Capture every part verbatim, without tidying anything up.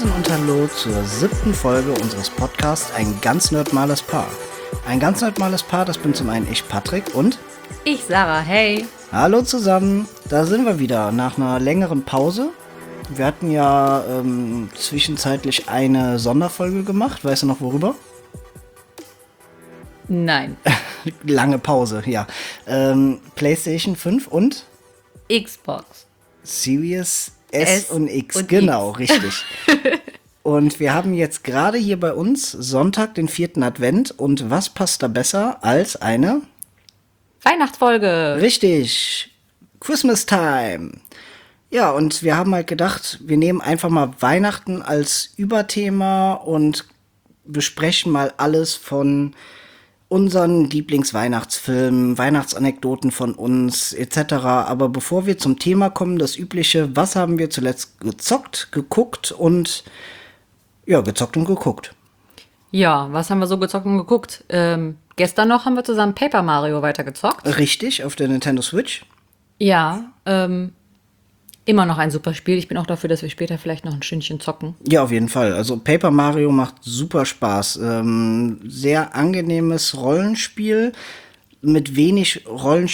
Hansen und Hallo zur siebten Folge unseres Podcasts Ein ganz nerdmales Paar. Ein ganz nerdmales Paar, das bin zum einen ich, Patrick, und ich, Sarah. Hey. Hallo zusammen, da sind wir wieder nach einer längeren Pause. Wir hatten ja ähm, zwischenzeitlich eine Sonderfolge gemacht, weißt du noch worüber? Nein. Lange Pause, ja. Ähm, PlayStation fünf und? Xbox. Series S, S und X, und genau, X. richtig. Und wir haben jetzt gerade hier bei uns Sonntag, den vierten Advent. Und was passt da besser als eine Weihnachtsfolge? Richtig, Christmas Time. Ja, und wir haben halt gedacht, wir nehmen einfach mal Weihnachten als Überthema und besprechen mal alles von unseren Lieblingsweihnachtsfilmen, Weihnachtsanekdoten von uns et cetera. Aber bevor wir zum Thema kommen, das Übliche, was haben wir zuletzt gezockt, geguckt und ja, gezockt und geguckt. Ja, was haben wir so gezockt und geguckt? Ähm, gestern noch haben wir zusammen Paper Mario weitergezockt. Richtig, auf der Nintendo Switch. Ja, ähm, immer noch ein super Spiel. Ich bin auch dafür, dass wir später vielleicht noch ein Stündchen zocken. Ja, auf jeden Fall. Also Paper Mario macht super Spaß. Ähm, sehr angenehmes Rollenspiel mit wenig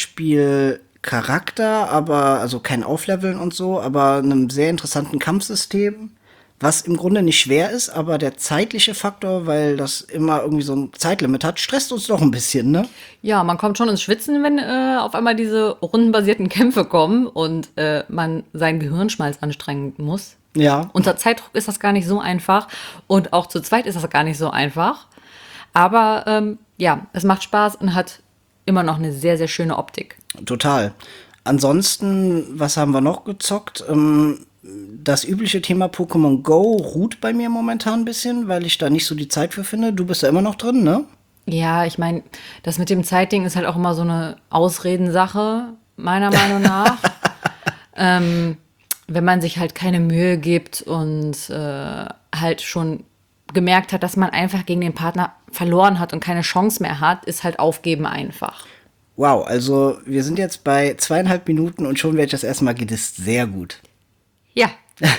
Rollenspielcharakter, aber also kein Aufleveln und so, aber einem sehr interessanten Kampfsystem, was im Grunde nicht schwer ist, aber der zeitliche Faktor, weil das immer irgendwie so ein Zeitlimit hat, stresst uns doch ein bisschen, ne? Ja, man kommt schon ins Schwitzen, wenn äh, auf einmal diese rundenbasierten Kämpfe kommen und äh, man seinen Gehirnschmalz anstrengen muss. Ja. Unter Zeitdruck ist das gar nicht so einfach und auch zu zweit ist das gar nicht so einfach. Aber ähm, ja, es macht Spaß und hat immer noch eine sehr, sehr schöne Optik. Total. Ansonsten, was haben wir noch gezockt? Ähm, das übliche Thema Pokémon Go ruht bei mir momentan ein bisschen, weil ich da nicht so die Zeit für finde. Du bist da immer noch drin, ne? Ja, ich meine, das mit dem Zeitding ist halt auch immer so eine Ausredensache, meiner Meinung nach. ähm, wenn man sich halt keine Mühe gibt und äh, halt schon gemerkt hat, dass man einfach gegen den Partner verloren hat und keine Chance mehr hat, ist halt aufgeben einfach. Wow, also wir sind jetzt bei zweieinhalb Minuten und schon werde ich das erstmal gedisst. Sehr gut. Ja,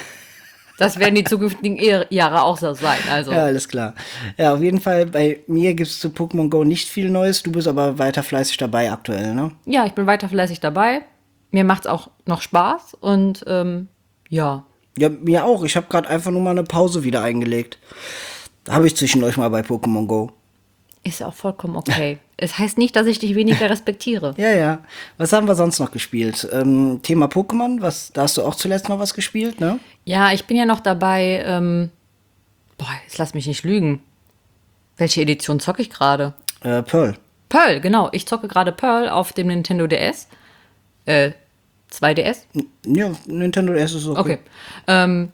das werden die zukünftigen Jahre auch so sein. Also. Ja, alles klar. Ja, auf jeden Fall, bei mir gibt es zu Pokémon Go nicht viel Neues. Du bist aber weiter fleißig dabei aktuell, ne? Ja, ich bin weiter fleißig dabei. Mir macht es auch noch Spaß und ähm, ja. Ja, mir auch. Ich habe gerade einfach nur mal eine Pause wieder eingelegt. Habe ich zwischendurch mal bei Pokémon Go. Ist auch vollkommen okay. Es heißt nicht, dass ich dich weniger respektiere. Ja, ja. Was haben wir sonst noch gespielt? Ähm, Thema Pokémon, was, da hast du auch zuletzt noch was gespielt, ne? Ja, ich bin ja noch dabei, ähm, boah, jetzt lass mich nicht lügen. Welche Edition zocke ich gerade? Äh, Pearl. Pearl, genau. Ich zocke gerade Pearl auf dem Nintendo D S. Äh, zwei D S? Ja, Nintendo D S ist okay. Okay. Ähm,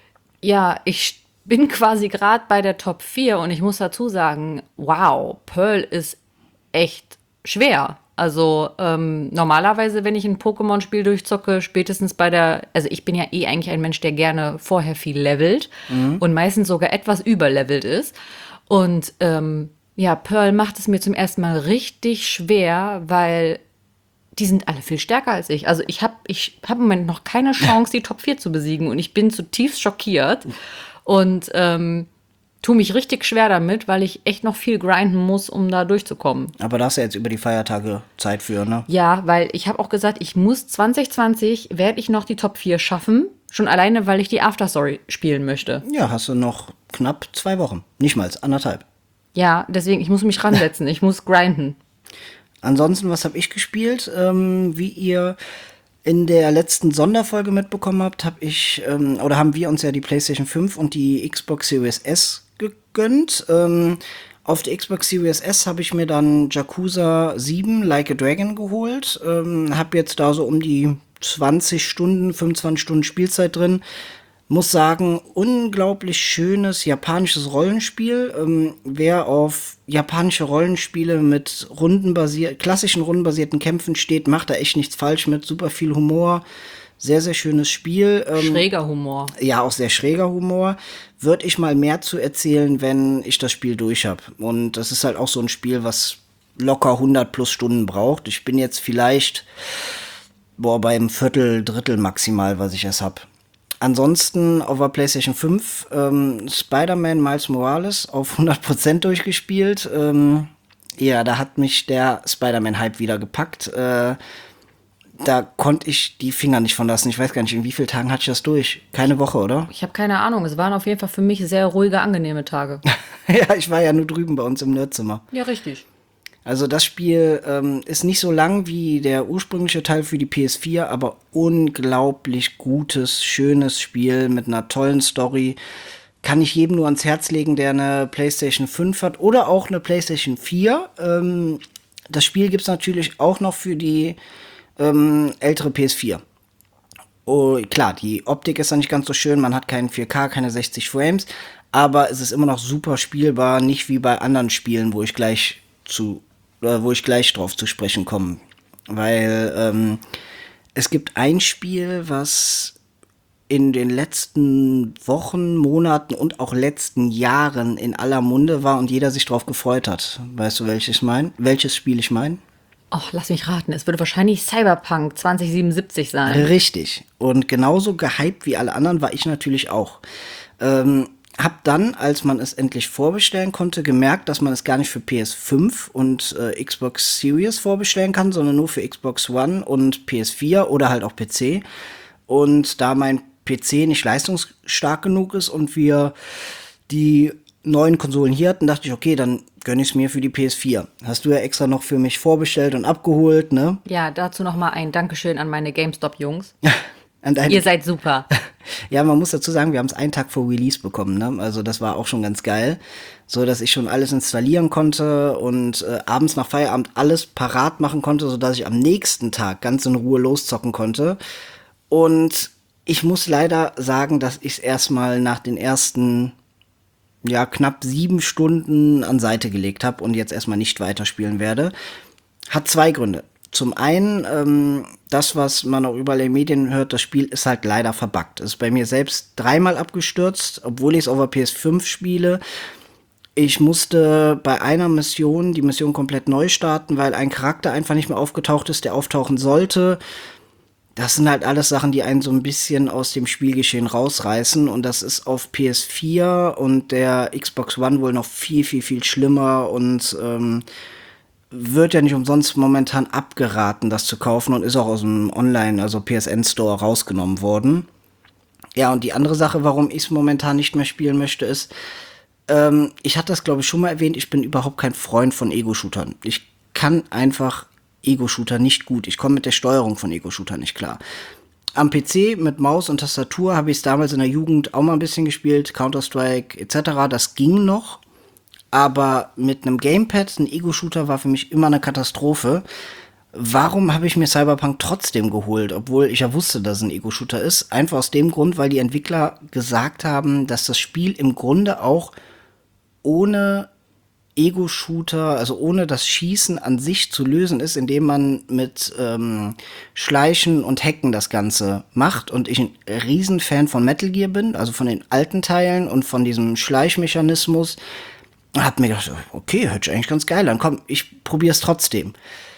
ja, ich bin quasi gerade bei der Top vier und ich muss dazu sagen, wow, Pearl ist echt schwer. Also ähm, normalerweise, wenn ich ein Pokémon-Spiel durchzocke, spätestens bei der, also ich bin ja eh eigentlich ein Mensch, der gerne vorher viel levelt mhm. und meistens sogar etwas überlevelt ist. Und ähm, ja, Pearl macht es mir zum ersten Mal richtig schwer, weil die sind alle viel stärker als ich. Also ich habe ich hab im Moment noch keine Chance, die Top vier zu besiegen und ich bin zutiefst schockiert. Und ähm, tue mich richtig schwer damit, weil ich echt noch viel grinden muss, um da durchzukommen. Aber da hast du jetzt über die Feiertage Zeit für, ne? Ja, weil ich habe auch gesagt, ich muss zwanzig zwanzig, werde ich noch die Top vier schaffen. Schon alleine, weil ich die Afterstory spielen möchte. Ja, hast du noch knapp zwei Wochen. Nicht mal, anderthalb. Ja, deswegen, ich muss mich ransetzen. Ich muss grinden. Ansonsten, was habe ich gespielt? Ähm, wie ihr in der letzten Sonderfolge mitbekommen habt, habe ich, ähm, oder haben wir uns ja die PlayStation fünf und die Xbox Series S gegönnt. Ähm, auf der Xbox Series S habe ich mir dann Yakuza sieben Like a Dragon geholt. Ähm, habe jetzt da so um die zwanzig Stunden, fünfundzwanzig Stunden Spielzeit drin. Muss sagen, unglaublich schönes japanisches Rollenspiel. Ähm, wer auf japanische Rollenspiele mit rundenbasier- klassischen rundenbasierten Kämpfen steht, macht da echt nichts falsch mit. Super viel Humor. Sehr, sehr schönes Spiel. Ähm, schräger Humor. Ja, auch sehr schräger Humor. Würde ich mal mehr zu erzählen, wenn ich das Spiel durch habe. Und das ist halt auch so ein Spiel, was locker hundert plus Stunden braucht. Ich bin jetzt vielleicht boah, beim Viertel, Drittel maximal, was ich erst hab. ansonsten auf der PlayStation fünf ähm, Spider-Man Miles Morales auf hundert Prozent durchgespielt. Ähm, ja, da hat mich der Spider-Man-Hype wieder gepackt. Äh, da konnte ich die Finger nicht von lassen. Ich weiß gar nicht, in wie vielen Tagen hatte ich das durch? Keine Woche, oder? Ich habe keine Ahnung. Es waren auf jeden Fall für mich sehr ruhige, angenehme Tage. Ja, ich war ja nur drüben bei uns im Nerdzimmer. Ja, richtig. Also das Spiel ähm, ist nicht so lang wie der ursprüngliche Teil für die P S vier, aber unglaublich gutes, schönes Spiel mit einer tollen Story. Kann ich jedem nur ans Herz legen, der eine PlayStation fünf hat oder auch eine PlayStation vier. Ähm, das Spiel gibt's natürlich auch noch für die ähm, ältere P S vier. Oh, klar, die Optik ist dann nicht ganz so schön, man hat keinen vier K, keine sechzig Frames, aber es ist immer noch super spielbar, nicht wie bei anderen Spielen, wo ich gleich zu, äh, wo ich gleich drauf zu sprechen komme. Weil ähm, es gibt ein Spiel, was in den letzten Wochen, Monaten und auch letzten Jahren in aller Munde war und jeder sich drauf gefreut hat. Weißt du, welches ich mein? Welches Spiel ich meine? Och, lass mich raten. Es würde wahrscheinlich Cyberpunk zwanzig siebenundsiebzig sein. Richtig. Und genauso gehypt wie alle anderen war ich natürlich auch. Ähm, hab dann, als man es endlich vorbestellen konnte, gemerkt, dass man es gar nicht für P S fünf und äh, Xbox Series vorbestellen kann, sondern nur für Xbox One und P S vier oder halt auch P C. Und da mein P C nicht leistungsstark genug ist und wir die neuen Konsolen hier hatten, dachte ich, okay, dann gönn ich es mir für die P S vier. Hast du ja extra noch für mich vorbestellt und abgeholt, ne? Ja, dazu noch mal ein Dankeschön an meine GameStop-Jungs. An deine- Ihr seid super. Ja, man muss dazu sagen, wir haben es einen Tag vor Release bekommen, ne? Also das war auch schon ganz geil, so dass ich schon alles installieren konnte und äh, abends nach Feierabend alles parat machen konnte, so dass ich am nächsten Tag ganz in Ruhe loszocken konnte. Und ich muss leider sagen, dass ich es erstmal nach den ersten ja knapp sieben Stunden an Seite gelegt habe und jetzt erstmal nicht weiterspielen werde. Hat zwei Gründe. Zum einen, ähm, das, was man auch überall in den Medien hört, das Spiel ist halt leider verbuggt. Ist bei mir selbst dreimal abgestürzt, obwohl ich es auf der P S fünf spiele. Ich musste bei einer Mission die Mission komplett neu starten, weil ein Charakter einfach nicht mehr aufgetaucht ist, der auftauchen sollte. Das sind halt alles Sachen, die einen so ein bisschen aus dem Spielgeschehen rausreißen. Und das ist auf P S vier und der Xbox One wohl noch viel, viel, viel schlimmer und ähm, wird ja nicht umsonst momentan abgeraten, das zu kaufen und ist auch aus dem Online, also P S N Store rausgenommen worden. Ja, und die andere Sache, warum ich es momentan nicht mehr spielen möchte, ist, ähm, ich hatte das, glaube ich, schon mal erwähnt, ich bin überhaupt kein Freund von Ego-Shootern. Ich kann einfach Ego-Shooter nicht gut. Ich komme mit der Steuerung von Ego-Shooter nicht klar. Am P C mit Maus und Tastatur habe ich es damals in der Jugend auch mal ein bisschen gespielt, Counter-Strike et cetera. Das ging noch. Aber mit einem Gamepad, ein Ego-Shooter war für mich immer eine Katastrophe. Warum habe ich mir Cyberpunk trotzdem geholt, obwohl ich ja wusste, dass es ein Ego-Shooter ist? Einfach aus dem Grund, weil die Entwickler gesagt haben, dass das Spiel im Grunde auch ohne Ego-Shooter, also ohne das Schießen an sich zu lösen ist, indem man mit ähm, Schleichen und Hacken das Ganze macht. Und ich ein Riesenfan von Metal Gear bin, also von den alten Teilen und von diesem Schleichmechanismus. Und hab mir gedacht, okay, hört sich eigentlich ganz geil an. Komm, ich probier's trotzdem.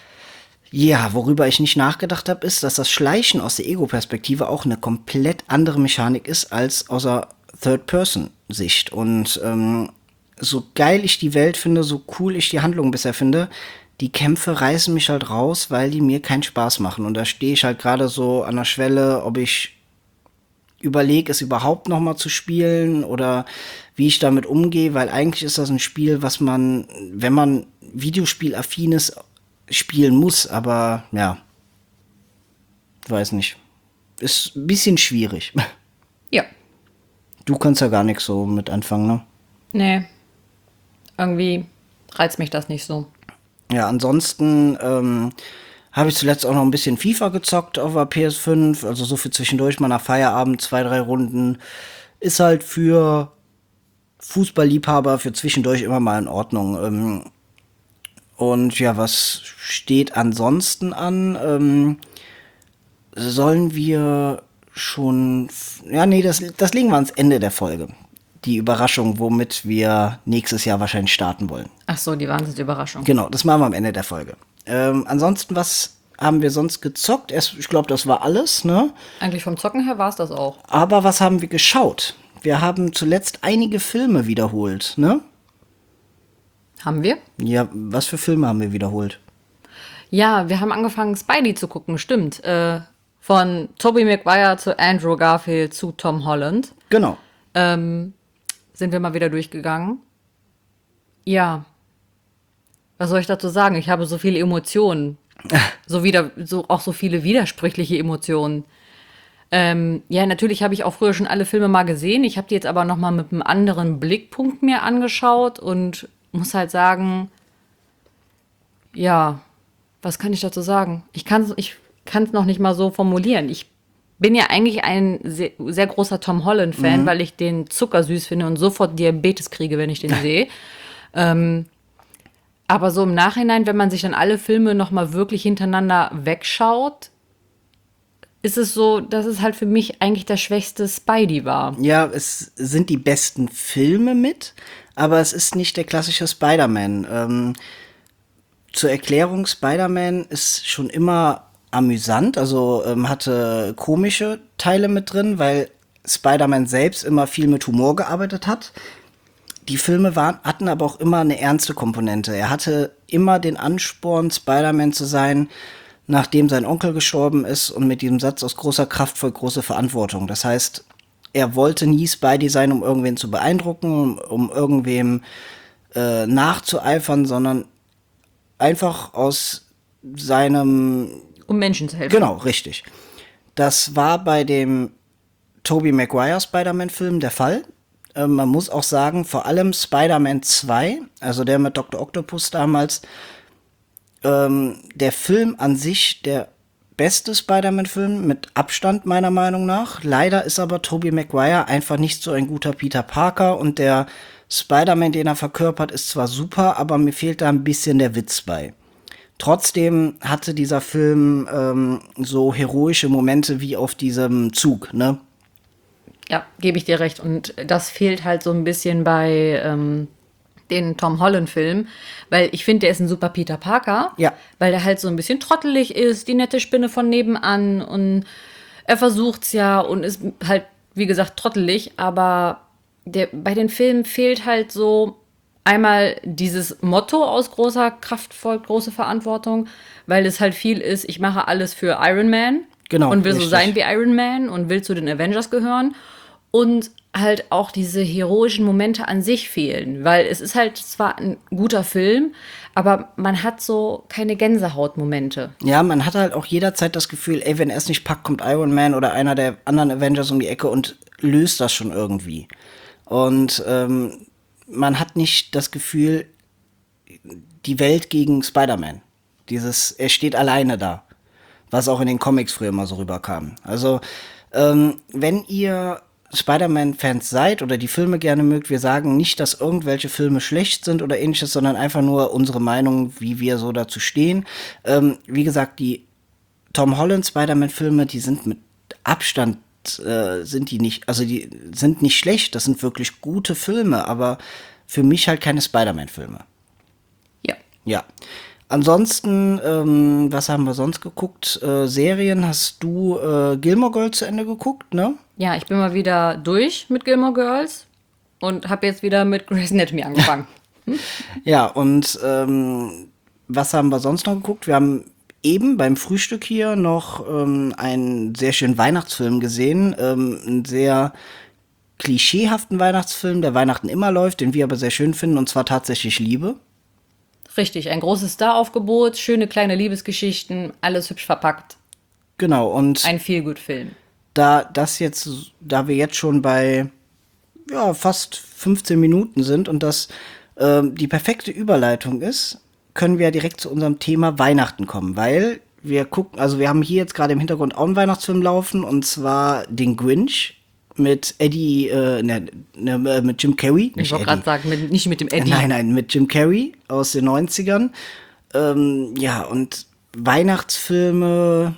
Ja, worüber ich nicht nachgedacht habe, ist, dass das Schleichen aus der Ego-Perspektive auch eine komplett andere Mechanik ist als aus der Third-Person-Sicht. Und ähm, so geil ich die Welt finde, so cool ich die Handlung bisher finde, die Kämpfe reißen mich halt raus, weil die mir keinen Spaß machen. Und da stehe ich halt gerade so an der Schwelle, ob ich überlege, es überhaupt noch mal zu spielen oder wie ich damit umgehe, weil eigentlich ist das ein Spiel, was man, wenn man Videospielaffin ist, spielen muss, aber ja, weiß nicht. Ist ein bisschen schwierig. Ja. Du kannst ja gar nichts so mit anfangen, ne? Nee. Irgendwie reizt mich das nicht so. Ja, ansonsten ähm, habe ich zuletzt auch noch ein bisschen FIFA gezockt auf der P S fünf, also so für zwischendurch mal nach Feierabend, zwei, drei Runden. Ist halt für Fußballliebhaber für zwischendurch immer mal in Ordnung. Ähm, und ja, was steht ansonsten an? Ähm, sollen wir schon... Ja, nee, das, das legen wir ans Ende der Folge. Die Überraschung, womit wir nächstes Jahr wahrscheinlich starten wollen. Ach so, die Wahnsinnsüberraschung. Genau, das machen wir am Ende der Folge. Ähm, ansonsten, was haben wir sonst gezockt? Erst, ich glaube, das war alles, ne? Eigentlich vom Zocken her war es das auch. Aber was haben wir geschaut? Wir haben zuletzt einige Filme wiederholt, ne? Haben wir? Ja, was für Filme haben wir wiederholt? Ja, wir haben angefangen, Spidey zu gucken, stimmt. Äh, von Tobey Maguire zu Andrew Garfield zu Tom Holland. Genau. Ähm, sind wir mal wieder durchgegangen. Ja. Was soll ich dazu sagen? Ich habe so viele Emotionen. So wieder, so, auch so viele widersprüchliche Emotionen. Ähm, ja, natürlich habe ich auch früher schon alle Filme mal gesehen. Ich habe die jetzt aber noch mal mit einem anderen Blickpunkt mir angeschaut und muss halt sagen, ja, was kann ich dazu sagen? Ich kann es ich kann's noch nicht mal so formulieren. Ich bin ja eigentlich ein sehr, sehr großer Tom Holland-Fan, mhm. weil ich den zuckersüß finde und sofort Diabetes kriege, wenn ich den sehe. ähm, aber so im Nachhinein, wenn man sich dann alle Filme noch mal wirklich hintereinander wegschaut, ist es so, dass es halt für mich eigentlich der schwächste Spidey war. Ja, es sind die besten Filme mit, aber es ist nicht der klassische Spider-Man. Ähm, zur Erklärung, Spider-Man ist schon immer amüsant, also ähm, hatte komische Teile mit drin, weil Spider-Man selbst immer viel mit Humor gearbeitet hat. Die Filme waren, hatten aber auch immer eine ernste Komponente. Er hatte immer den Ansporn, Spider-Man zu sein, nachdem sein Onkel gestorben ist, und mit diesem Satz: aus großer Kraft folgt große Verantwortung. Das heißt, er wollte nie Spidey sein, um irgendwen zu beeindrucken, um, um irgendwem äh, nachzueifern, sondern einfach aus seinem... Um Menschen zu helfen. Genau, richtig. Das war bei dem Tobey Maguire Spider-Man-Film der Fall. Ähm, man muss auch sagen, vor allem Spider-Man zwei, also der mit Doktor Octopus damals, ähm, der Film an sich der beste Spider-Man-Film mit Abstand meiner Meinung nach. Leider ist aber Tobey Maguire einfach nicht so ein guter Peter Parker, und der Spider-Man, den er verkörpert, ist zwar super, aber mir fehlt da ein bisschen der Witz bei. Trotzdem hatte dieser Film ähm, so heroische Momente wie auf diesem Zug, ne? Ja, gebe ich dir recht. Und das fehlt halt so ein bisschen bei ähm, den Tom Holland-Filmen, weil ich finde, der ist ein super Peter Parker, Ja. weil der halt so ein bisschen trottelig ist, die nette Spinne von nebenan, und er versucht's ja und ist halt, wie gesagt, trottelig, aber der, bei den Filmen fehlt halt so einmal dieses Motto: aus großer Kraft folgt große Verantwortung, weil es halt viel ist, ich mache alles für Iron Man. Genau, Und will richtig. so sein wie Iron Man und will zu den Avengers gehören. Und halt auch diese heroischen Momente an sich fehlen, weil es ist halt zwar ein guter Film, aber man hat so keine Gänsehautmomente. Ja, man hat halt auch jederzeit das Gefühl, ey, wenn er es nicht packt, kommt Iron Man oder einer der anderen Avengers um die Ecke und löst das schon irgendwie. Und ähm, man hat nicht das Gefühl, die Welt gegen Spider-Man. Dieses, er steht alleine da. Was auch in den Comics früher immer so rüberkam. Also, ähm, wenn ihr Spider-Man-Fans seid oder die Filme gerne mögt, wir sagen nicht, dass irgendwelche Filme schlecht sind oder ähnliches, sondern einfach nur unsere Meinung, wie wir so dazu stehen. Ähm, wie gesagt, die Tom Holland Spider-Man-Filme, die sind mit Abstand, äh, sind die nicht, also die sind nicht schlecht, das sind wirklich gute Filme, aber für mich halt keine Spider-Man-Filme. Ja. Ja. Ansonsten, ähm, was haben wir sonst geguckt? Äh, Serien, hast du äh, Gilmore Girls zu Ende geguckt, ne? Ja, ich bin mal wieder durch mit Gilmore Girls und habe jetzt wieder mit Grey's Anatomy angefangen. Ja, und ähm, was haben wir sonst noch geguckt? Wir haben eben beim Frühstück hier noch ähm, einen sehr schönen Weihnachtsfilm gesehen. Ähm, einen sehr klischeehaften Weihnachtsfilm, der Weihnachten immer läuft, den wir aber sehr schön finden, und zwar Tatsächlich Liebe. Richtig, ein großes Star-Aufgebot, schöne kleine Liebesgeschichten, alles hübsch verpackt. Genau, und Ein Feel-Good-Film. da das jetzt, da wir jetzt schon bei ja, fast fünfzehn Minuten sind und das ähm, die perfekte Überleitung ist, können wir direkt zu unserem Thema Weihnachten kommen, weil wir gucken, also wir haben hier jetzt gerade im Hintergrund auch einen Weihnachtsfilm laufen, und zwar den Grinch mit Eddie, äh, ne, ne, mit Jim Carrey. Ich wollte gerade sagen, mit, nicht mit dem Eddie. Nein, nein, mit Jim Carrey aus den neunzigern. Ähm, ja, und Weihnachtsfilme,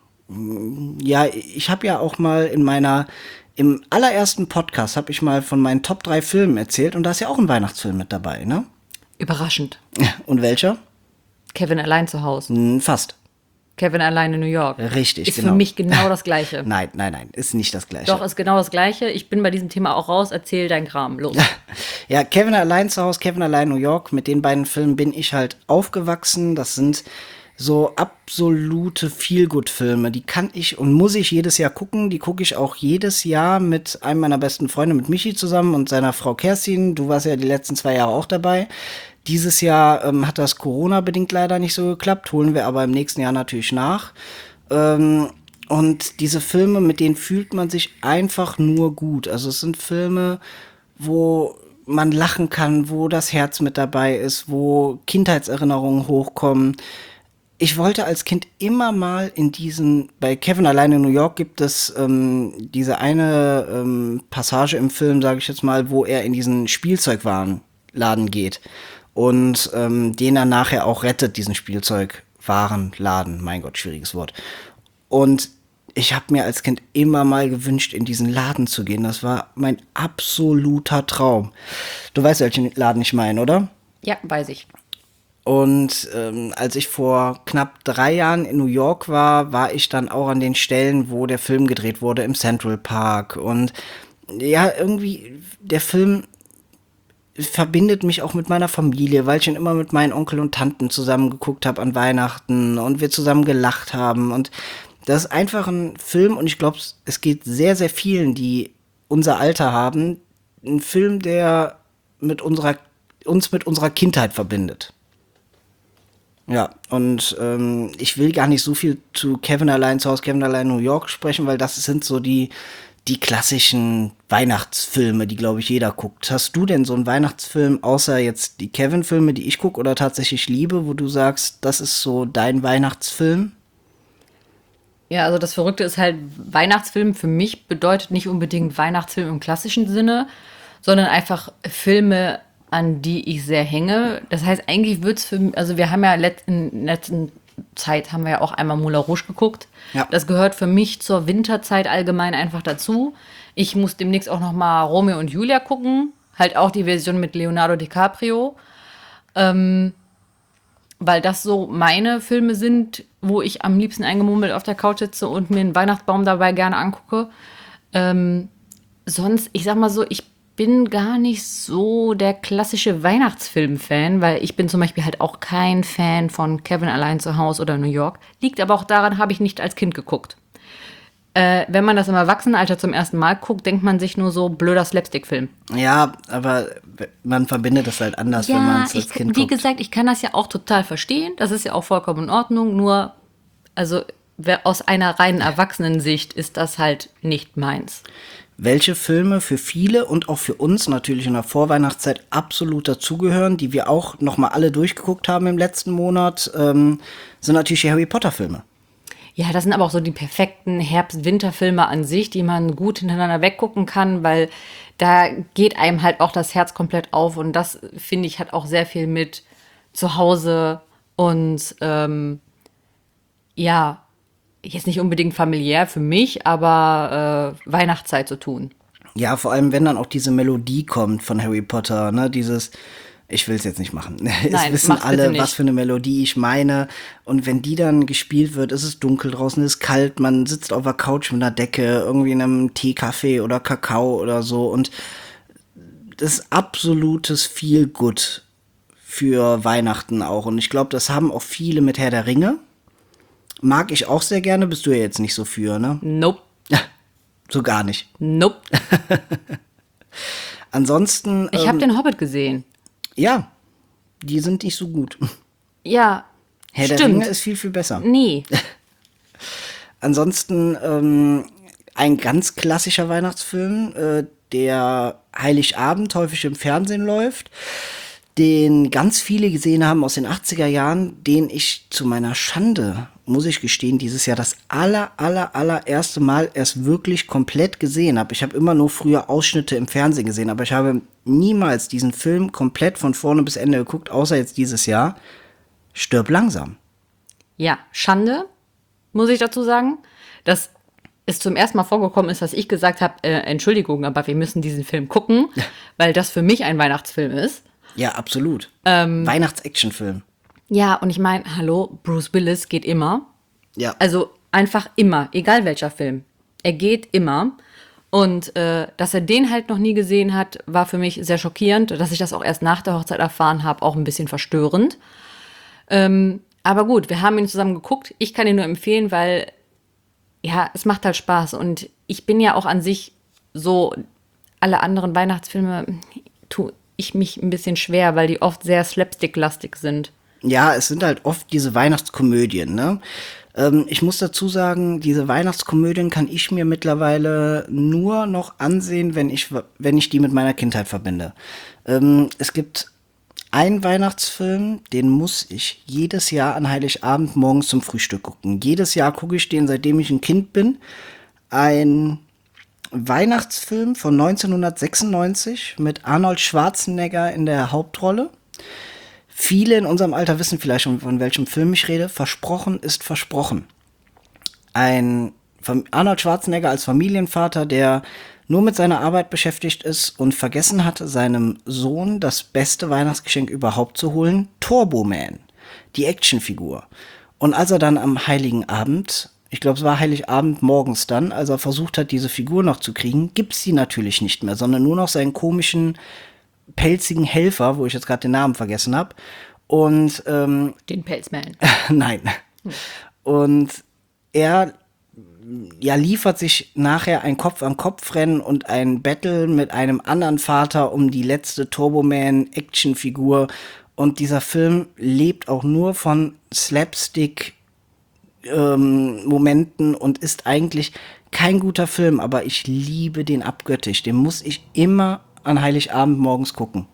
ja, ich habe ja auch mal in meiner, im allerersten Podcast habe ich mal von meinen Top drei Filmen erzählt, und da ist ja auch ein Weihnachtsfilm mit dabei, ne? Überraschend. Und welcher? Kevin allein zu Hause. Hm, fast. Kevin allein in New York. Richtig, ist genau. Ist für mich genau das Gleiche. Nein, nein, nein, ist nicht das Gleiche. Doch, ist genau das Gleiche. Ich bin bei diesem Thema auch raus. Erzähl dein Kram. Los. Ja, Kevin allein zu Hause, Kevin allein New York, mit den beiden Filmen bin ich halt aufgewachsen. Das sind so absolute Feel-Good-Filme. Die kann ich und muss ich jedes Jahr gucken. Die gucke ich auch jedes Jahr mit einem meiner besten Freunde, mit Michi zusammen und seiner Frau Kerstin. Du warst ja die letzten zwei Jahre auch dabei. Dieses Jahr ähm, hat das Corona-bedingt leider nicht so geklappt, holen wir aber im nächsten Jahr natürlich nach. Ähm, und diese Filme, mit denen fühlt man sich einfach nur gut. Also es sind Filme, wo man lachen kann, wo das Herz mit dabei ist, wo Kindheitserinnerungen hochkommen. Ich wollte als Kind immer mal in diesen, bei Kevin allein in New York gibt es ähm, diese eine ähm, Passage im Film, sage ich jetzt mal, wo er in diesen Spielzeugwarenladen geht. Und ähm, den er nachher auch rettet, diesen Spielzeugwarenladen. Mein Gott, schwieriges Wort. Und ich habe mir als Kind immer mal gewünscht, in diesen Laden zu gehen. Das war mein absoluter Traum. Du weißt, welchen Laden ich meine, oder? Ja, weiß ich. Und ähm, als ich vor knapp drei Jahren in New York war, war ich dann auch an den Stellen, wo der Film gedreht wurde, im Central Park. Und ja, irgendwie, der Film verbindet mich auch mit meiner Familie, weil ich ihn immer mit meinen Onkel und Tanten zusammen geguckt habe an Weihnachten und wir zusammen gelacht haben. Und das ist einfach ein Film, und ich glaube, es geht sehr, sehr vielen, die unser Alter haben, ein Film, der mit unserer, uns mit unserer Kindheit verbindet. Ja, und ähm, ich will gar nicht so viel zu Kevin allein zu Hause, Kevin allein New York sprechen, weil das sind so die die klassischen Weihnachtsfilme, die, glaube ich, jeder guckt. Hast du denn so einen Weihnachtsfilm, außer jetzt die Kevin-Filme, die ich gucke oder tatsächlich liebe, wo du sagst, das ist so dein Weihnachtsfilm? Ja, also das Verrückte ist halt, Weihnachtsfilm für mich bedeutet nicht unbedingt Weihnachtsfilm im klassischen Sinne, sondern einfach Filme, an die ich sehr hänge. Das heißt, eigentlich wird es für mich, also wir haben ja let- in letzten Zeit haben wir ja auch einmal Moulin Rouge geguckt. Ja. Das gehört für mich zur Winterzeit allgemein einfach dazu. Ich muss demnächst auch noch mal Romeo und Julia gucken. Halt auch die Version mit Leonardo DiCaprio. Ähm, weil das so meine Filme sind, wo ich am liebsten eingemummelt auf der Couch sitze und mir einen Weihnachtsbaum dabei gerne angucke. Ähm, sonst, ich sag mal so, ich bin gar nicht so der klassische Weihnachtsfilm-Fan, weil ich bin zum Beispiel halt auch kein Fan von Kevin allein zu Hause oder New York. Liegt aber auch daran, habe ich nicht als Kind geguckt. Äh, wenn man das im Erwachsenenalter zum ersten Mal guckt, denkt man sich nur so, blöder Slapstick-Film. Ja, aber man verbindet das halt anders, ja, wenn man es als ich, Kind wie guckt. Wie gesagt, ich kann das ja auch total verstehen. Das ist ja auch vollkommen in Ordnung. Nur, also aus einer reinen Erwachsenensicht ist das halt nicht meins. Welche Filme für viele und auch für uns natürlich in der Vorweihnachtszeit absolut dazugehören, die wir auch noch mal alle durchgeguckt haben im letzten Monat, ähm, sind natürlich die Harry Potter Filme. Ja, das sind aber auch so die perfekten Herbst-Winter-Filme an sich, die man gut hintereinander weggucken kann, weil da geht einem halt auch das Herz komplett auf, und das, finde ich, hat auch sehr viel mit zu Hause und ähm, ja, jetzt nicht unbedingt familiär für mich, aber äh, Weihnachtszeit zu tun. Ja, vor allem, wenn dann auch diese Melodie kommt von Harry Potter, ne, dieses, ich will es jetzt nicht machen. Nein, es wissen alle, was für eine Melodie ich meine. Und wenn die dann gespielt wird, ist es dunkel draußen, ist kalt, man sitzt auf der Couch mit einer Decke, irgendwie in einem Teekaffee oder Kakao oder so. Und das ist absolutes Feel-Good für Weihnachten auch. Und ich glaube, das haben auch viele mit Herr der Ringe. Mag ich auch sehr gerne, bist du ja jetzt nicht so für, ne? Nope. So gar nicht. Nope. Ansonsten. Ich ähm, habe den Hobbit gesehen. Ja, die sind nicht so gut. Ja, Herr stimmt. der Ringe ist viel, viel besser. Nee. Ansonsten ähm, ein ganz klassischer Weihnachtsfilm, äh, der Heiligabend häufig im Fernsehen läuft, den ganz viele gesehen haben aus den achtziger Jahren, den ich zu meiner Schande, muss ich gestehen, dieses Jahr das aller, aller, allererste Mal erst wirklich komplett gesehen habe. Ich habe immer nur früher Ausschnitte im Fernsehen gesehen, aber ich habe niemals diesen Film komplett von vorne bis Ende geguckt, außer jetzt dieses Jahr. Stirb langsam. Ja, Schande, muss ich dazu sagen. Dass es zum ersten Mal vorgekommen ist, dass ich gesagt habe, äh, Entschuldigung, aber wir müssen diesen Film gucken, weil das für mich ein Weihnachtsfilm ist. Ja, absolut. Ähm, Weihnachts-Actionfilm. Ja, und ich meine, hallo, Bruce Willis geht immer. Ja. Also einfach immer, egal welcher Film. Er geht immer. Und äh, dass er den halt noch nie gesehen hat, war für mich sehr schockierend. Dass ich das auch erst nach der Hochzeit erfahren habe, auch ein bisschen verstörend. Ähm, aber gut, wir haben ihn zusammen geguckt. Ich kann ihn nur empfehlen, weil, ja, es macht halt Spaß. Und ich bin ja auch an sich so, alle anderen Weihnachtsfilme tue ich mich ein bisschen schwer, weil die oft sehr slapstick-lastig sind. Ja, es sind halt oft diese Weihnachtskomödien, ne? Ähm, ich muss dazu sagen, diese Weihnachtskomödien kann ich mir mittlerweile nur noch ansehen, wenn ich, wenn ich die mit meiner Kindheit verbinde. Ähm, es gibt einen Weihnachtsfilm, den muss ich jedes Jahr an Heiligabend morgens zum Frühstück gucken. Jedes Jahr gucke ich den, seitdem ich ein Kind bin. Ein Weihnachtsfilm von neunzehnhundertsechsundneunzig mit Arnold Schwarzenegger in der Hauptrolle. Viele in unserem Alter wissen vielleicht schon, von welchem Film ich rede. Versprochen ist versprochen. Ein Arnold Schwarzenegger als Familienvater, der nur mit seiner Arbeit beschäftigt ist und vergessen hat, seinem Sohn das beste Weihnachtsgeschenk überhaupt zu holen, Turbo Man, die Actionfigur. Und als er dann am Heiligen Abend, ich glaube, es war Heiligabend morgens dann, als er versucht hat, diese Figur noch zu kriegen, gibt's sie natürlich nicht mehr, sondern nur noch seinen komischen, pelzigen Helfer, wo ich jetzt gerade den Namen vergessen habe. Und ähm, Den Pelzman. nein. Und er ja, liefert sich nachher ein Kopf-an-Kopf-Rennen und ein Battle mit einem anderen Vater um die letzte Turboman-Actionfigur. Und dieser Film lebt auch nur von Slapstick-Momenten ähm, und ist eigentlich kein guter Film, aber ich liebe den abgöttisch. Den muss ich immer an Heiligabend morgens gucken.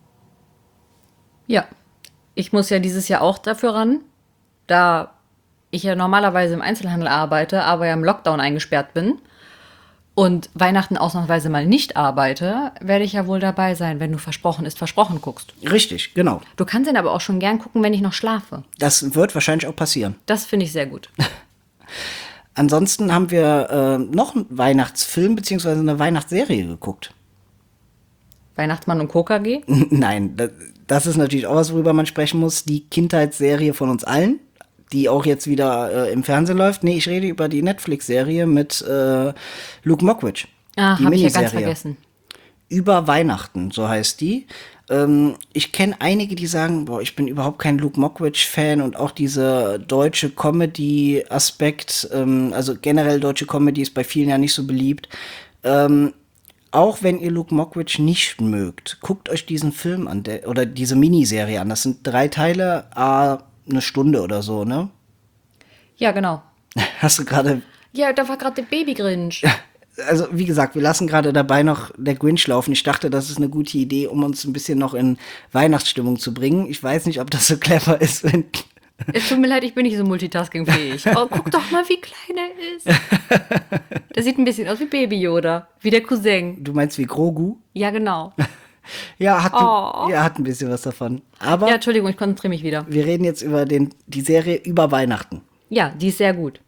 Ja, ich muss ja dieses Jahr auch dafür ran, da ich ja normalerweise im Einzelhandel arbeite, aber ja im Lockdown eingesperrt bin und Weihnachten ausnahmsweise mal nicht arbeite, werde ich ja wohl dabei sein, wenn du Versprochen ist versprochen guckst. Richtig, genau. Du kannst ihn aber auch schon gern gucken, wenn ich noch schlafe. Das wird wahrscheinlich auch passieren. Das finde ich sehr gut. Ansonsten haben wir äh, noch einen Weihnachtsfilm beziehungsweise eine Weihnachtsserie geguckt. Weihnachtsmann und Co. K G? Nein, das ist natürlich auch was, worüber man sprechen muss. Die Kindheitsserie von uns allen, die auch jetzt wieder äh, im Fernsehen läuft. Nee, ich rede über die Netflix-Serie mit äh, Luke Mockridge. Ah, die hab ich ja ganz Miniserie. vergessen. Über Weihnachten, so heißt die. Ähm, ich kenne einige, die sagen, boah, ich bin überhaupt kein Luke Mockridge-Fan und auch diese deutsche Comedy-Aspekt, ähm, also generell deutsche Comedy ist bei vielen ja nicht so beliebt. Ähm, Auch wenn ihr Luke Mockridge nicht mögt, guckt euch diesen Film an, der, oder diese Miniserie an. Das sind drei Teile, a eine Stunde oder so, ne? Ja, genau. Hast du gerade... Ja, da war gerade der Baby-Grinch. Also, wie gesagt, wir lassen gerade dabei noch der Grinch laufen. Ich dachte, das ist eine gute Idee, um uns ein bisschen noch in Weihnachtsstimmung zu bringen. Ich weiß nicht, ob das so clever ist, wenn... Es tut mir leid, ich bin nicht so multitaskingfähig. Oh, guck doch mal, wie klein er ist. Der sieht ein bisschen aus wie Baby Yoda, wie der Cousin. Du meinst wie Grogu? Ja, genau. Ja, hat, Oh. ja, hat ein bisschen was davon. Aber Ja, Entschuldigung, ich konzentriere mich wieder. wir reden jetzt über den, die Serie über Weihnachten. Ja, die ist sehr gut.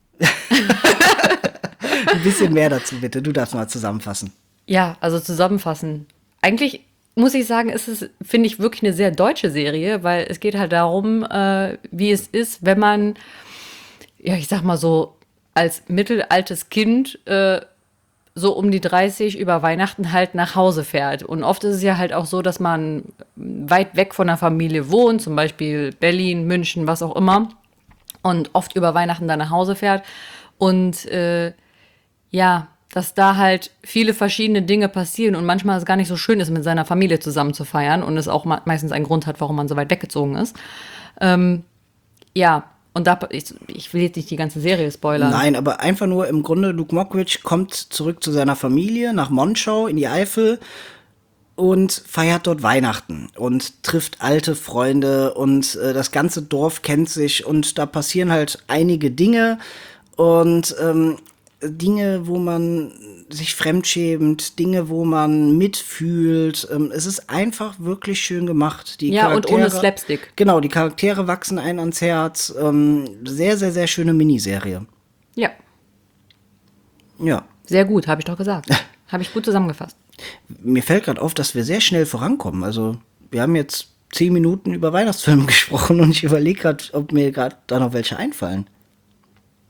Ein bisschen mehr dazu, bitte. Du darfst mal zusammenfassen. Ja, also zusammenfassen. Eigentlich muss ich sagen, ist es, finde ich, wirklich eine sehr deutsche Serie, weil es geht halt darum, äh, wie es ist, wenn man, ja, ich sag mal so, als mittelaltes Kind äh, so um die dreißig über Weihnachten halt nach Hause fährt. Und oft ist es ja halt auch so, dass man weit weg von der Familie wohnt, zum Beispiel Berlin, München, was auch immer, und oft über Weihnachten dann nach Hause fährt. Und äh, ja, dass da halt viele verschiedene Dinge passieren und manchmal es gar nicht so schön ist, mit seiner Familie zusammen zu feiern und es auch me- meistens einen Grund hat, warum man so weit weggezogen ist. Ähm, ja, und da, ich, ich will jetzt nicht die ganze Serie spoilern. Nein, aber einfach nur im Grunde, Luke Mockridge kommt zurück zu seiner Familie nach Monschau in die Eifel und feiert dort Weihnachten und trifft alte Freunde und äh, das ganze Dorf kennt sich und da passieren halt einige Dinge und ähm, Dinge, wo man sich fremdschämt, Dinge, wo man mitfühlt. Ähm, es ist einfach wirklich schön gemacht. Die Ja, und Charaktere, ohne Slapstick. Genau, die Charaktere wachsen einem ans Herz. Ähm, sehr, sehr, sehr schöne Miniserie. Ja, Ja. sehr gut, habe ich doch gesagt. Habe ich gut zusammengefasst. Mir fällt gerade auf, dass wir sehr schnell vorankommen. Also, wir haben jetzt zehn Minuten über Weihnachtsfilme gesprochen und ich überlege gerade, ob mir gerade da noch welche einfallen.